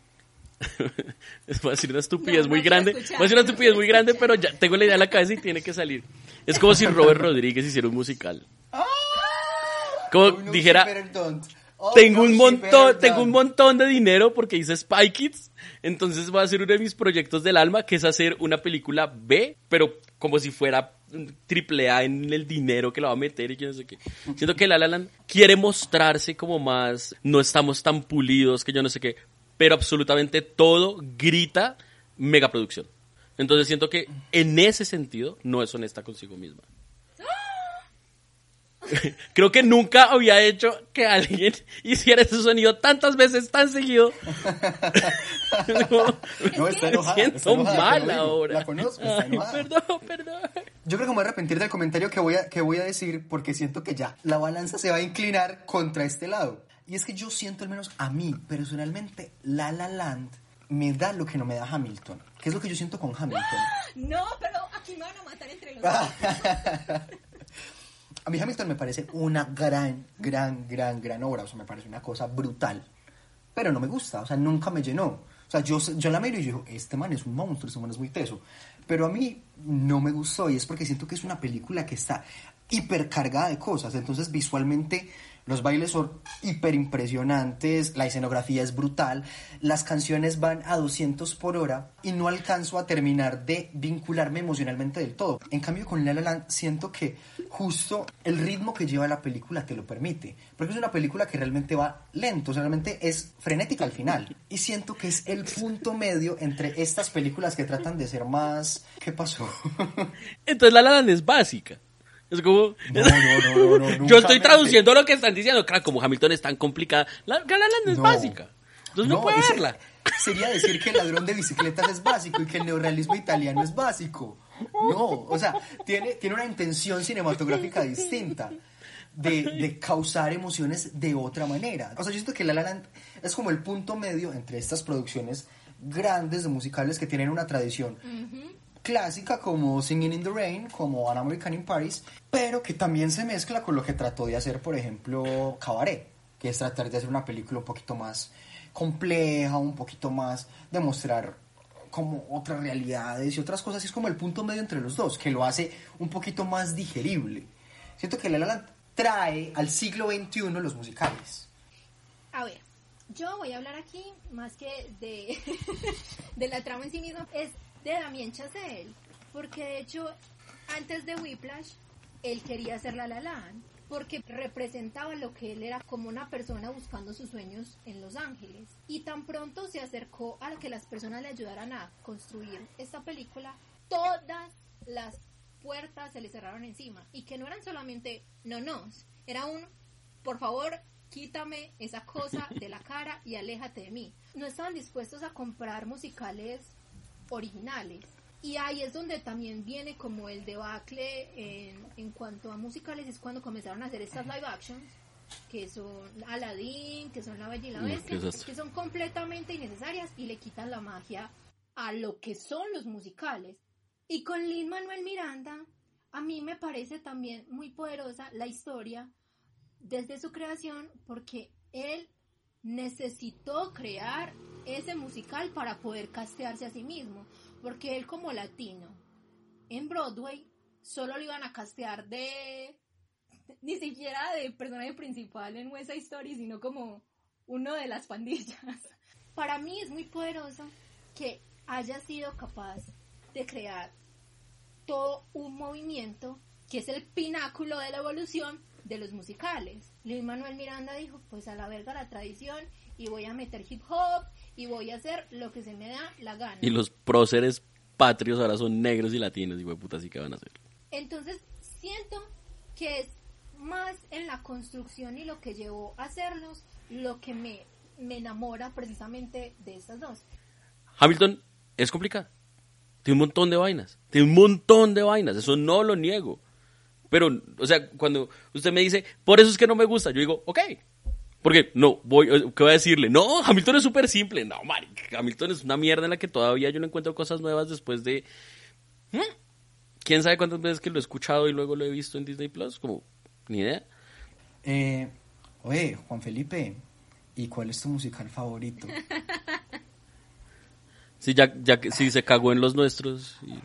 Voy a decir una estupidez no, muy no grande Voy a decir una estupidez muy grande, pero ya tengo la idea en la cabeza y tiene que salir. Es como si Robert Rodríguez hiciera un musical. Como oh, no, dijera oh, tengo no, un montón tengo un montón de dinero porque hice Spy Kids, entonces voy a hacer uno de mis proyectos del alma, que es hacer una película B, pero como si fuera triple A en el dinero que la va a meter y yo no sé qué. Siento que La La Land quiere mostrarse como más, no estamos tan pulidos, que yo no sé qué, pero absolutamente todo grita megaproducción. Entonces siento que en ese sentido no es honesta consigo misma. Creo que nunca había hecho que alguien hiciera ese sonido tantas veces, tan seguido. No, está enojada, me siento está enojada, mal ahora. La conozco, está enojada. Ay, perdón, perdón. Yo creo que me voy a arrepentir del comentario que voy a, que voy a decir, porque siento que ya la balanza se va a inclinar contra este lado. Y es que yo siento, al menos a mí, personalmente, La La Land me da lo que no me da Hamilton. ¿Qué es lo que yo siento con Hamilton? No, pero aquí me van a matar entre los dos. A mí Hamilton me parece una gran, gran, gran, gran obra. O sea, me parece una cosa brutal. Pero no me gusta, o sea, nunca me llenó. O sea, yo, yo la miro y yo digo, este man es un monstruo, este man es muy teso. Pero a mí no me gustó y es porque siento que es una película que está hipercargada de cosas. Entonces, visualmente... Los bailes son hiper impresionantes, la escenografía es brutal, las canciones van a doscientos por hora y no alcanzo a terminar de vincularme emocionalmente del todo. En cambio con La La Land siento que justo el ritmo que lleva la película te lo permite, porque es una película que realmente va lento, o sea, realmente es frenética al final. Y siento que es el punto medio entre estas películas que tratan de ser más... ¿Qué pasó? Entonces La La Land es básica. Es como... No, no, no, no, no yo estoy me... traduciendo lo que están diciendo. Claro, como Hamilton es tan complicada, La, La Land es No. básica. Entonces no, No, puede ese- verla. Sería decir que el ladrón de bicicletas es básico y que el neorrealismo italiano es básico. No, o sea, tiene, tiene una intención cinematográfica distinta de, de causar emociones de otra manera. O sea, yo siento que La La Land es como el punto medio entre estas producciones grandes de musicales que tienen una tradición clásica como Singing in the Rain, como An American in Paris, pero que también se mezcla con lo que trató de hacer, por ejemplo, Cabaret, que es tratar de hacer una película un poquito más compleja, un poquito más de mostrar como otras realidades y otras cosas, y es como el punto medio entre los dos, que lo hace un poquito más digerible. Siento que La La Land trae al siglo veintiuno los musicales. A ver, yo voy a hablar aquí más que de, de la trama en sí misma, es de Damien Chazelle, porque de hecho antes de Whiplash él quería hacer La La Land porque representaba lo que él era como una persona buscando sus sueños en Los Ángeles, y tan pronto se acercó a que las personas le ayudaran a construir esta película, todas las puertas se le cerraron encima, y que no eran solamente no nos, era un por favor quítame esa cosa de la cara y aléjate de mí. No estaban dispuestos a comprar musicales originales, y ahí es donde también viene como el debacle en, en cuanto a musicales, es cuando comenzaron a hacer estas live actions que son Aladdin, que son La Bella y la Bestia, Mm, qué desastre. que son completamente innecesarias y le quitan la magia a lo que son los musicales. Y con Lin-Manuel Miranda a mí me parece también muy poderosa la historia desde su creación, porque él necesitó crear ese musical para poder castearse a sí mismo, porque él como latino en Broadway solo lo iban a castear de ni siquiera de personaje principal en West Side Story, sino como uno de las pandillas. Para mí es muy poderoso que haya sido capaz de crear todo un movimiento que es el pináculo de la evolución de los musicales. Lin-Manuel Miranda dijo, pues a la verga la tradición, y voy a meter hip hop y voy a hacer lo que se me da la gana. Y los próceres patrios ahora son negros y latinos, y güey, puta, sí que van a hacer. Entonces siento que es más en la construcción y lo que llevó a hacerlos lo que me, me enamora precisamente de estas dos. Hamilton es complicado. Tiene un montón de vainas. Tiene un montón de vainas. Eso no lo niego. Pero, o sea, cuando usted me dice, por eso es que no me gusta, yo digo, ok. Porque, no, voy, ¿qué voy a decirle? No, Hamilton es súper simple. No, marica, Hamilton es una mierda en la que todavía yo no encuentro cosas nuevas después de... ¿hmm? ¿Quién sabe cuántas veces que lo he escuchado y luego lo he visto en Disney Plus? Como, ni idea. Eh, oye, Juan Felipe, ¿y cuál es tu musical favorito? Sí, ya, ya que sí se cagó en los nuestros. Y...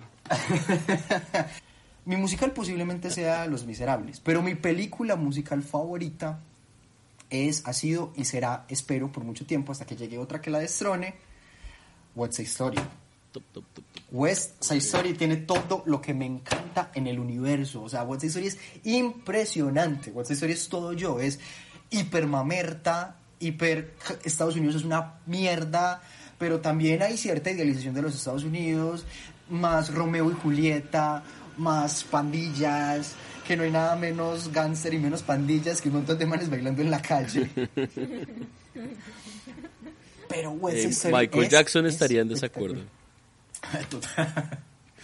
Mi musical posiblemente sea Los Miserables, pero mi película musical favorita es, ha sido y será, espero, por mucho tiempo, hasta que llegue otra que la destrone, West Side Story. Top, top, top, top. West Side Story tiene todo lo que me encanta en el universo. O sea, West Side Story es impresionante. West Side Story es todo yo. Es hiper mamerta, hiper... Estados Unidos es una mierda, pero también hay cierta idealización de los Estados Unidos, más Romeo y Julieta, más pandillas, que no hay nada menos gánster y menos pandillas que un montón de manes bailando en la calle. Pero West Side Eh, Story Michael es Jackson estaría en desacuerdo. Total.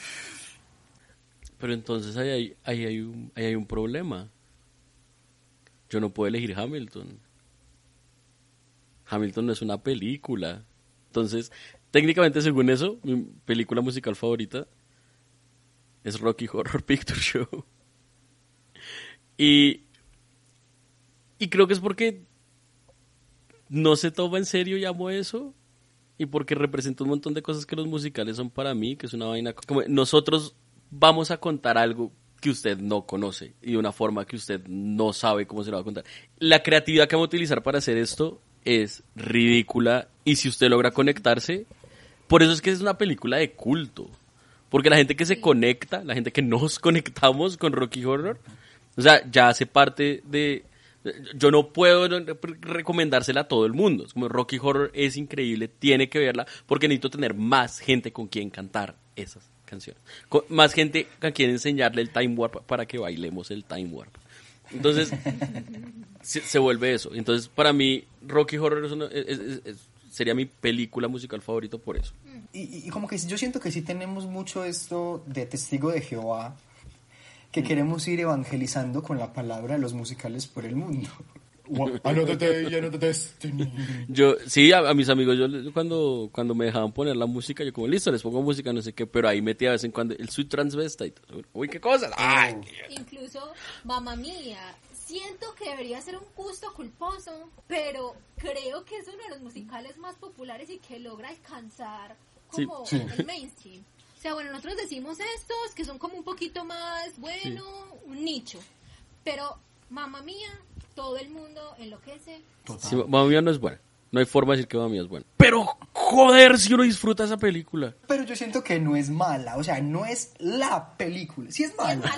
Pero entonces ahí hay, ahí, hay un, ahí hay un problema. Yo no puedo elegir Hamilton. Hamilton no es una película. Entonces, técnicamente, según eso, mi película musical favorita es Rocky Horror Picture Show. Y, y creo que es porque no se toma en serio y amo eso. Y porque representa un montón de cosas que los musicales son para mí, que es una vaina como nosotros vamos a contar algo que usted no conoce y de una forma que usted no sabe cómo se lo va a contar. La creatividad que vamos a utilizar para hacer esto es ridícula y si usted logra conectarse, por eso es que es una película de culto. Porque la gente que se conecta, la gente que nos conectamos con Rocky Horror, o sea, ya hace parte de... Yo no puedo recomendársela a todo el mundo. Es como Rocky Horror es increíble, tiene que verla, porque necesito tener más gente con quien cantar esas canciones. Con más gente a quien enseñarle el Time Warp para que bailemos el Time Warp. Entonces, se, se vuelve eso. Entonces, para mí, Rocky Horror es una, es, es, es, sería mi película musical favorito por eso. Y, y como que yo siento que sí tenemos mucho esto de Testigo de Jehová, que queremos ir evangelizando con la palabra de los musicales por el mundo. Another day, another destiny. Yo, sí, a, a mis amigos, yo cuando, cuando me dejaban poner la música, yo como, listo, les pongo música, no sé qué, pero ahí metía de vez en cuando el Sweet Transvestite. Uy, qué cosa. Ay, incluso, mamá mía, siento que debería ser un gusto culposo, pero creo que es uno de los musicales más populares y que logra alcanzar como sí, sí. el mainstream. O sea, bueno, nosotros decimos estos que son como un poquito más, bueno, sí. un nicho. Pero, mamá mía, todo el mundo enloquece. Sí, mamá mía no es buena. No hay forma de decir que mamá mía es buena. Pero, joder, si uno disfruta esa película. Pero yo siento que no es mala. O sea, no es la película. Sí es mala.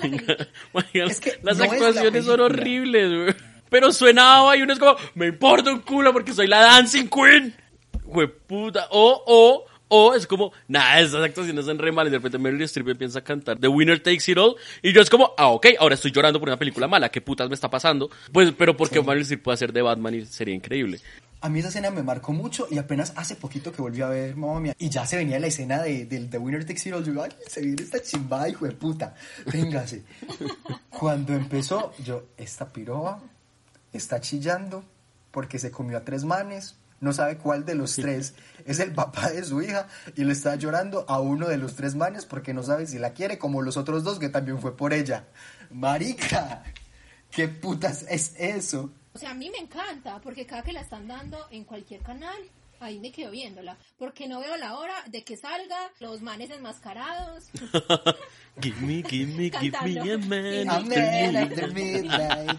Es que las no actuaciones son horribles, güey. Pero suenaba y uno es como, me importa un culo porque soy la Dancing Queen. Jueputa. O, o... O es como, nada, esas actuaciones son re malas. Y de repente Meryl Streep empieza a cantar The Winner Takes It All. Y yo es como, ah, ok, ahora estoy llorando por una película mala. ¿Qué putas me está pasando? Pues, pero porque sí. Meryl Streep puede hacer de Batman y sería increíble. A mí esa escena me marcó mucho y apenas hace poquito que volví a ver, mamá mía. Y ya se venía la escena de, de, de The Winner Takes It All. Yo, ay, se viene esta chimbada, hijo de puta. Véngase. Cuando empezó, yo, esta piroba está chillando porque se comió a tres manes. No sabe cuál de los tres es el papá de su hija y le está llorando a uno de los tres manes porque no sabe si la quiere, como los otros dos que también fue por ella. Marica, ¿qué putas es eso? O sea, a mí me encanta porque cada que la están dando en cualquier canal, ahí me quedo viéndola. Porque no veo la hora de que salga los manes enmascarados. Give me, give me, give me a man. A man after midnight.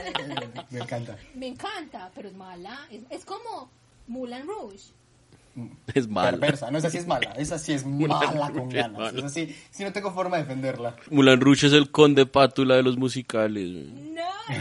Me encanta. Me encanta, pero es mala. Es, es como Moulin Rouge. Es mala. Perversa, no, esa sí es mala. Esa sí es mala con ganas. Esa sí, sí no tengo forma de defenderla. Moulin Rouge es el conde pátula de los musicales. No,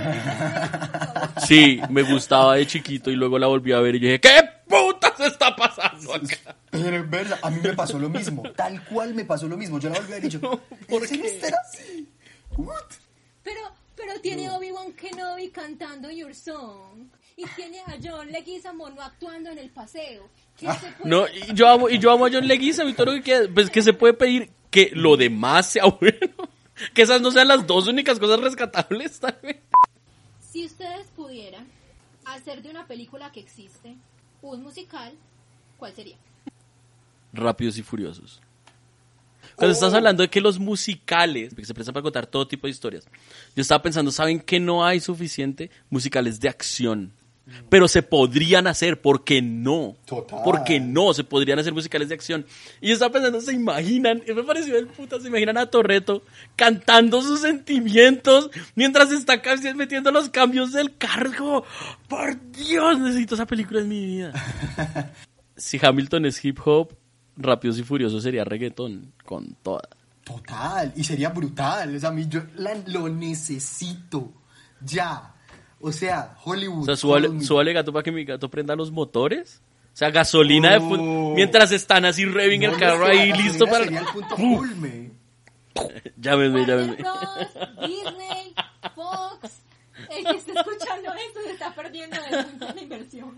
no. Sí, me gustaba de chiquito y luego la volví a ver y yo dije, ¿qué putas está pasando acá? Pero es verdad, a mí me pasó lo mismo. Tal cual me pasó lo mismo. Yo la volví a ver y yo, no, ¿por qué estar así? What? Pero, pero tiene no. Obi-Wan Kenobi cantando Your Song. Y tiene a John Leguizamo no actuando en el paseo. ¿Qué ah, se puede no, y yo amo, y yo amo a John Leguizamo y todo lo que queda, pues que se puede pedir que lo demás sea bueno. Que esas no sean las dos únicas cosas rescatables, tal vez. Si ustedes pudieran hacer de una película que existe un musical, ¿cuál sería? Rápidos y Furiosos. Cuando oh. estás hablando de que los musicales, que se prestan para contar todo tipo de historias, yo estaba pensando, ¿saben que no hay suficiente musicales de acción? Pero se podrían hacer, ¿por qué no? Total. ¿Por qué no? Se podrían hacer musicales de acción. Y yo estaba pensando, ¿se imaginan? Y me pareció del puta, ¿se imaginan a Toretto cantando sus sentimientos mientras está casi metiendo los cambios del cargo? ¡Por Dios! Necesito esa película en mi vida. Si Hamilton es hip hop, Rápidos y Furiosos sería reggaetón con toda. Total, y sería brutal. O sea, a mí yo la, lo necesito ya. O sea, Hollywood. O sea, súbale, súbale gato para que mi gato prenda los motores. O sea, gasolina oh. de fu- mientras están así reving no, el carro ahí listo para. Sería el punto culme. Llámenme, llámenme. Disney, Fox. El que esté escuchando esto se está perdiendo de punto de la inversión.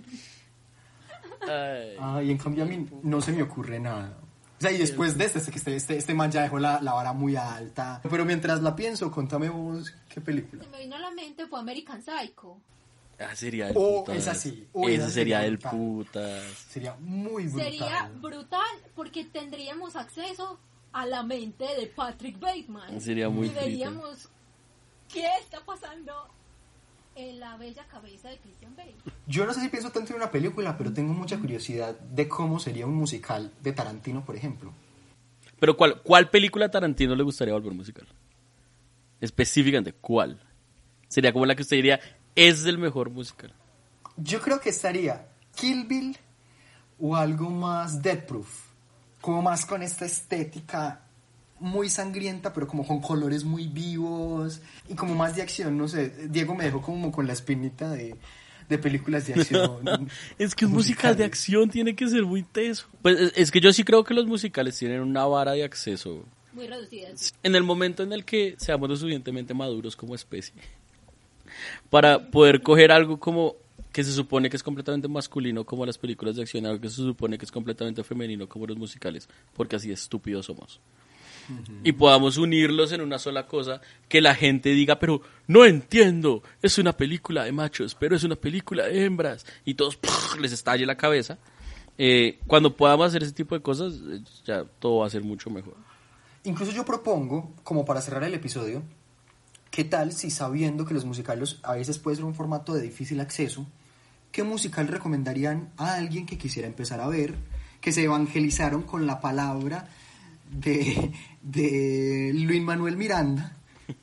Ay. Ay, en cambio a mí no se me ocurre nada. O sea, y después de este, este, este, este, este man ya dejó la, la vara muy alta. Pero mientras la pienso, contame vos qué película. Se me vino a la mente fue American Psycho. Ah, sería el oh, putas. Esa sí. Oh, esa esa sería, sería el brutal. putas. Sería muy brutal. Sería brutal porque tendríamos acceso a la mente de Patrick Bateman. Sería muy y veríamos qué está pasando en la bella cabeza de Christian Bale. Yo no sé si pienso tanto en una película, pero tengo mucha curiosidad de cómo sería un musical de Tarantino, por ejemplo. Pero ¿cuál, cuál película a Tarantino le gustaría volver musical? específicamente, ¿cuál? Sería como la que usted diría, es el mejor musical. Yo creo que estaría Kill Bill o algo más Death Proof, como más con esta estética muy sangrienta, pero como con colores muy vivos y como más de acción, no sé. Diego me dejó como con la espinita de, de películas de acción. Es que un musical de acción tiene que ser muy teso. Pues es, es que yo sí creo que los musicales tienen una vara de acceso muy reducidas. En el momento en el que seamos lo suficientemente maduros como especie para poder coger algo como que se supone que es completamente masculino como las películas de acción, algo que se supone que es completamente femenino como los musicales, porque así de estúpidos somos. Uh-huh. Y podamos unirlos en una sola cosa, que la gente diga, pero no entiendo, es una película de machos, pero es una película de hembras, y todos ¡puf! Les estalle la cabeza. Eh, cuando podamos hacer ese tipo de cosas, ya todo va a ser mucho mejor. Incluso yo propongo, como para cerrar el episodio, ¿qué tal si, sabiendo que los musicales a veces puede ser un formato de difícil acceso, qué musical recomendarían a alguien que quisiera empezar a ver, que se evangelizaron con la palabra de, de Lin-Manuel Miranda,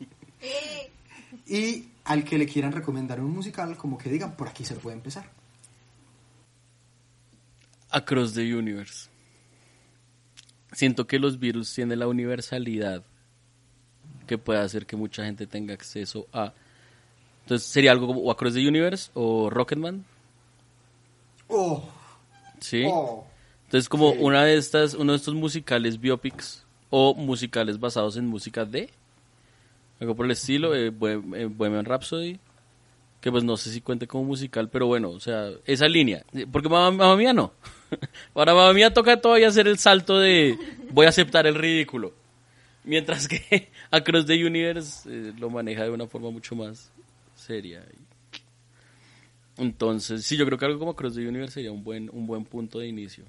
y al que le quieran recomendar un musical, como que digan, por aquí se puede empezar? Across the Universe. Siento que los Beatles tienen la universalidad que puede hacer que mucha gente tenga acceso a. Entonces sería algo como o Across the Universe o Rocketman. Oh. Sí. Oh. Entonces como Sí. una de estas, uno de estos musicales biopics o musicales basados en música de algo por el estilo, eh, Bohemian Rhapsody, que pues no sé si cuente como musical, pero bueno, o sea, esa línea, porque Mamma, Mamma Mía no. Para Mamma Mía toca todavía hacer el salto de voy a aceptar el ridículo, mientras que Across the Universe eh, lo maneja de una forma mucho más seria. Entonces, sí, yo creo que algo como Across the Universe sería un buen, un buen punto de inicio.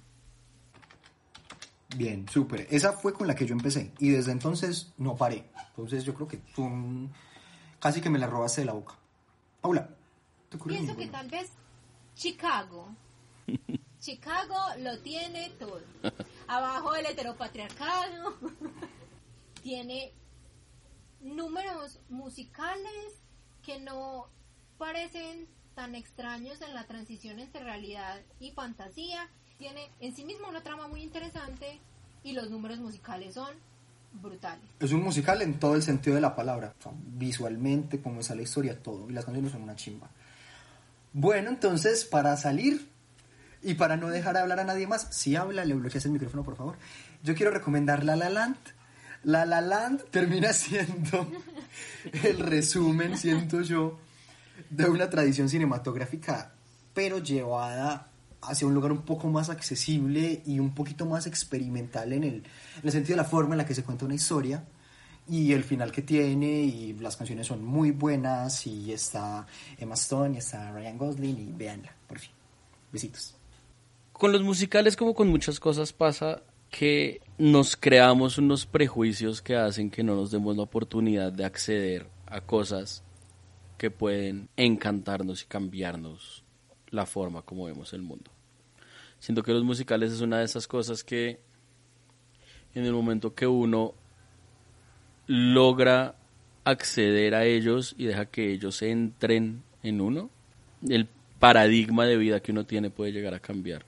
Bien, súper. Esa fue con la que yo empecé y desde entonces no paré. Entonces yo creo que tú casi que me la robaste de la boca. Paula, ¿te ocurre Pienso que ninguno? tal vez Chicago. Chicago lo tiene todo. Abajo el heteropatriarcado. Tiene números musicales que no parecen tan extraños en la transición entre realidad y fantasía. Tiene en sí mismo una trama muy interesante y los números musicales son brutales. Es un musical en todo el sentido de la palabra. O sea, visualmente, cómo está la historia, todo. Y las canciones son una chimba. Bueno, entonces, para salir y para no dejar hablar a nadie más, si habla, le bloqueas el micrófono, por favor. Yo quiero recomendar La La Land. La La Land termina siendo el resumen, siento yo, de una tradición cinematográfica, pero llevada hacia un lugar un poco más accesible y un poquito más experimental en el, en el sentido de la forma en la que se cuenta una historia y el final que tiene, y las canciones son muy buenas, y está Emma Stone y está Ryan Gosling, y véanla, por fin. Besitos. Con los musicales, como con muchas cosas, pasa que nos creamos unos prejuicios que hacen que no nos demos la oportunidad de acceder a cosas que pueden encantarnos y cambiarnos la forma como vemos el mundo. Siento que los musicales es una de esas cosas que en el momento que uno logra acceder a ellos y deja que ellos entren en uno, el paradigma de vida que uno tiene puede llegar a cambiar.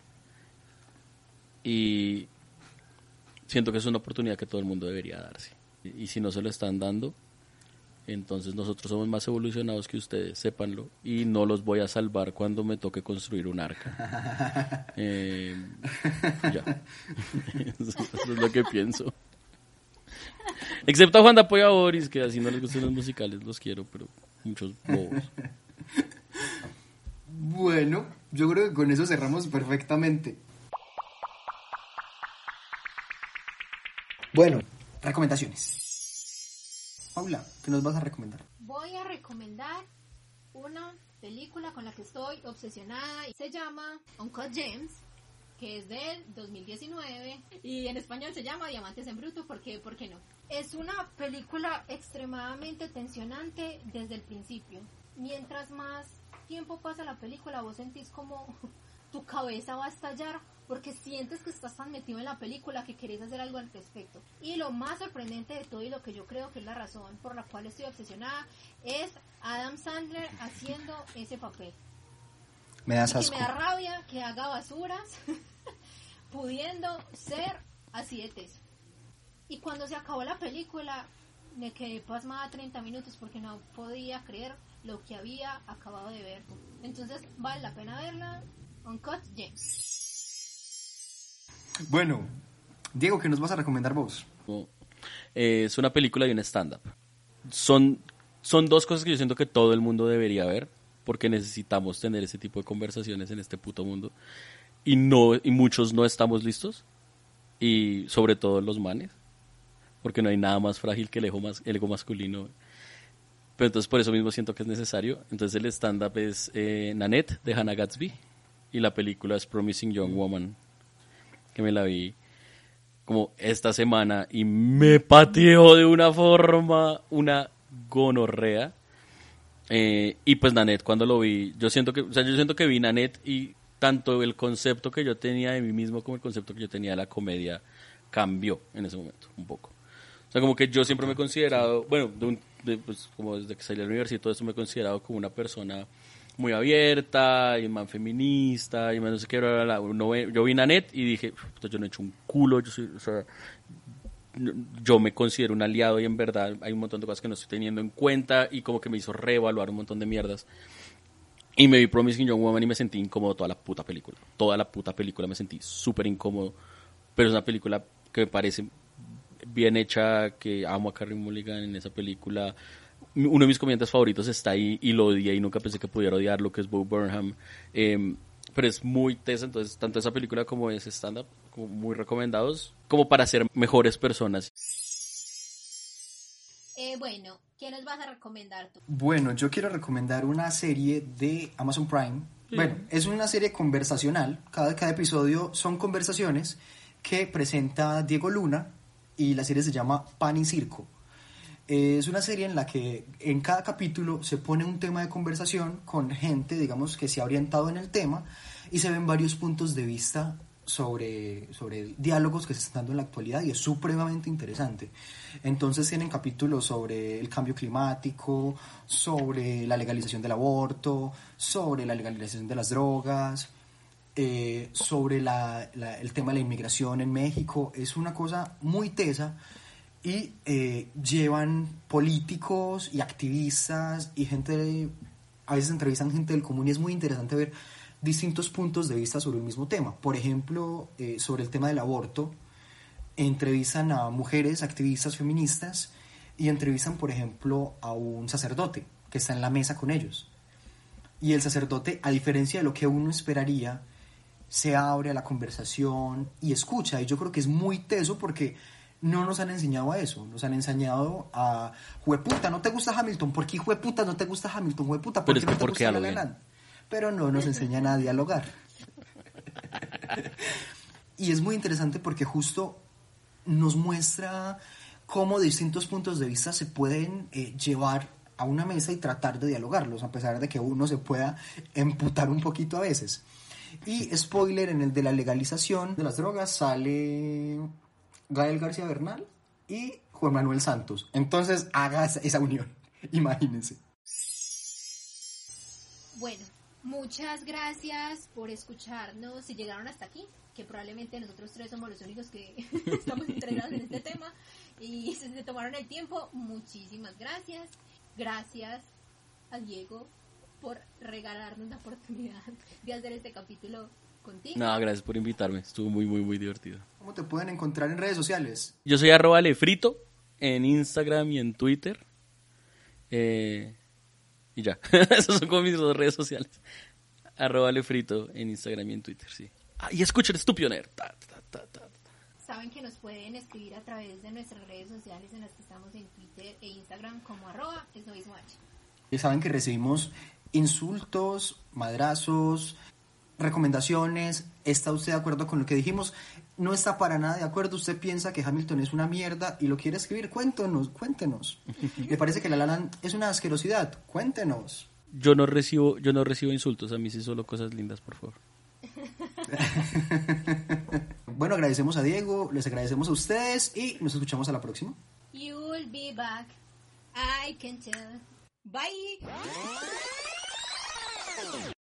Y siento que es una oportunidad que todo el mundo debería darse. Y si no se lo están dando, entonces nosotros somos más evolucionados que ustedes, sépanlo, y no los voy a salvar cuando me toque construir un arca. Eh, ya. Eso, eso es lo que pienso. Excepto a Juan de Apoyo a Boris, que así no les gustan los musicales, los quiero, pero muchos bobos. Bueno, yo creo que con eso cerramos perfectamente. Bueno, recomendaciones. Paula, ¿qué nos vas a recomendar? Voy a recomendar una película con la que estoy obsesionada y se llama Uncut Gems, que es del dos mil diecinueve y en español se llama Diamantes en Bruto, porque ¿por qué no? Es una película extremadamente tensionante desde el principio. Mientras más tiempo pasa la película, vos sentís como tu cabeza va a estallar porque sientes que estás tan metido en la película que querés hacer algo al respecto. Y lo más sorprendente de todo, y lo que yo creo que es la razón por la cual estoy obsesionada, es Adam Sandler haciendo ese papel. Me das Y que asco. me da rabia que haga basuras pudiendo ser así de teso. Y cuando se acabó la película me quedé pasmada treinta minutos porque no podía creer lo que había acabado de ver. Entonces vale la pena verla. Uncut Gems. Bueno, Diego, ¿qué nos vas a recomendar vos? Como, eh, es una película y un stand-up. Son, son dos cosas que yo siento que todo el mundo debería ver, porque necesitamos tener ese tipo de conversaciones en este puto mundo. Y, no, y muchos no estamos listos, y sobre todo los manes, porque no hay nada más frágil que el ego, mas, el ego masculino. Pero entonces por eso mismo siento que es necesario. Entonces el stand-up es eh, Nanette, de Hannah Gadsby, y la película es Promising Young Woman, que me la vi como esta semana y me pateó de una forma, una gonorrea. Eh, y pues Nanette, cuando lo vi, yo siento que, o sea, yo siento que vi Nanette y tanto el concepto que yo tenía de mí mismo como el concepto que yo tenía de la comedia cambió en ese momento, un poco. O sea, como que yo siempre me he considerado, bueno, de un, de, pues, como desde que salí de la universidad y todo eso, me he considerado como una persona muy abierta, y más feminista, y más no sé qué, bla, bla, bla. Uno ve, yo vi Nanette y dije, yo no he hecho un culo, yo soy, o sea, yo me considero un aliado y en verdad hay un montón de cosas que no estoy teniendo en cuenta y como que me hizo reevaluar un montón de mierdas. Y me vi Promising Young Woman y me sentí incómodo toda la puta película. Toda la puta película me sentí súper incómodo, pero es una película que me parece bien hecha, que amo a Carey Mulligan en esa película. Uno de mis comediantes favoritos está ahí y lo odié y nunca pensé que pudiera odiarlo, que es Bo Burnham. Eh, pero es muy tesa, entonces tanto esa película como ese stand-up, como muy recomendados, como para ser mejores personas. Eh, bueno, ¿qué nos vas a recomendar tú? Bueno, yo quiero recomendar una serie de Amazon Prime. Sí. Bueno, es una serie conversacional. Cada, cada episodio son conversaciones que presenta Diego Luna y la serie se llama Pan y Circo. Es una serie en la que en cada capítulo se pone un tema de conversación con gente, digamos, que se ha orientado en el tema y se ven varios puntos de vista sobre, sobre diálogos que se están dando en la actualidad y es supremamente interesante. Entonces tienen capítulos sobre el cambio climático, sobre la legalización del aborto, sobre la legalización de las drogas, eh, sobre la, la, el tema de la inmigración en México. Es una cosa muy tesa. Y eh, llevan políticos y activistas y gente, de, a veces entrevistan gente del común y es muy interesante ver distintos puntos de vista sobre el mismo tema. Por ejemplo, eh, sobre el tema del aborto, entrevistan a mujeres activistas feministas y entrevistan, por ejemplo, a un sacerdote que está en la mesa con ellos. Y el sacerdote, a diferencia de lo que uno esperaría, se abre a la conversación y escucha. Y yo creo que es muy teso porque no nos han enseñado a eso, nos han enseñado a jueputa, ¿no te gusta Hamilton? ¿Por qué jueputa no te gusta Hamilton? Jueputa, ¿por qué no te gusta La La Land? Pero no nos enseñan a dialogar. Y es muy interesante porque justo nos muestra cómo distintos puntos de vista se pueden eh, llevar a una mesa y tratar de dialogarlos, a pesar de que uno se pueda emputar un poquito a veces. Y spoiler, en el de la legalización de las drogas sale Gael García Bernal y Juan Manuel Santos. Entonces haga esa unión, imagínense. Bueno, muchas gracias por escucharnos. Si llegaron hasta aquí, que probablemente nosotros tres somos los únicos que estamos interesados en este tema y se, se tomaron el tiempo, muchísimas gracias. Gracias a Diego por regalarnos la oportunidad de hacer este capítulo contigo. No, gracias por invitarme, estuvo muy, muy, muy divertido. ¿Cómo te pueden encontrar en redes sociales? Yo soy arroba lefrito en Instagram y en Twitter. Eh, y ya, esas son como mis dos redes sociales. Arroba lefrito en Instagram y en Twitter, sí. Ah, y escuchen Estúpido Nerd. Ta, ta, ta, ta. Saben que nos pueden escribir a través de nuestras redes sociales en las que estamos en Twitter e Instagram como arroba es lo mismo H. Y saben que recibimos insultos, madrazos, recomendaciones. ¿Está usted de acuerdo con lo que dijimos? No está para nada de acuerdo. Usted piensa que Hamilton es una mierda y lo quiere escribir. Cuéntenos, cuéntenos. ¿Le parece que La La Land es una asquerosidad? Cuéntenos. Yo no recibo, yo no recibo insultos. A mí sí solo cosas lindas, por favor. Bueno, agradecemos a Diego, les agradecemos a ustedes y nos escuchamos a la próxima. You'll be back. I can tell. Bye.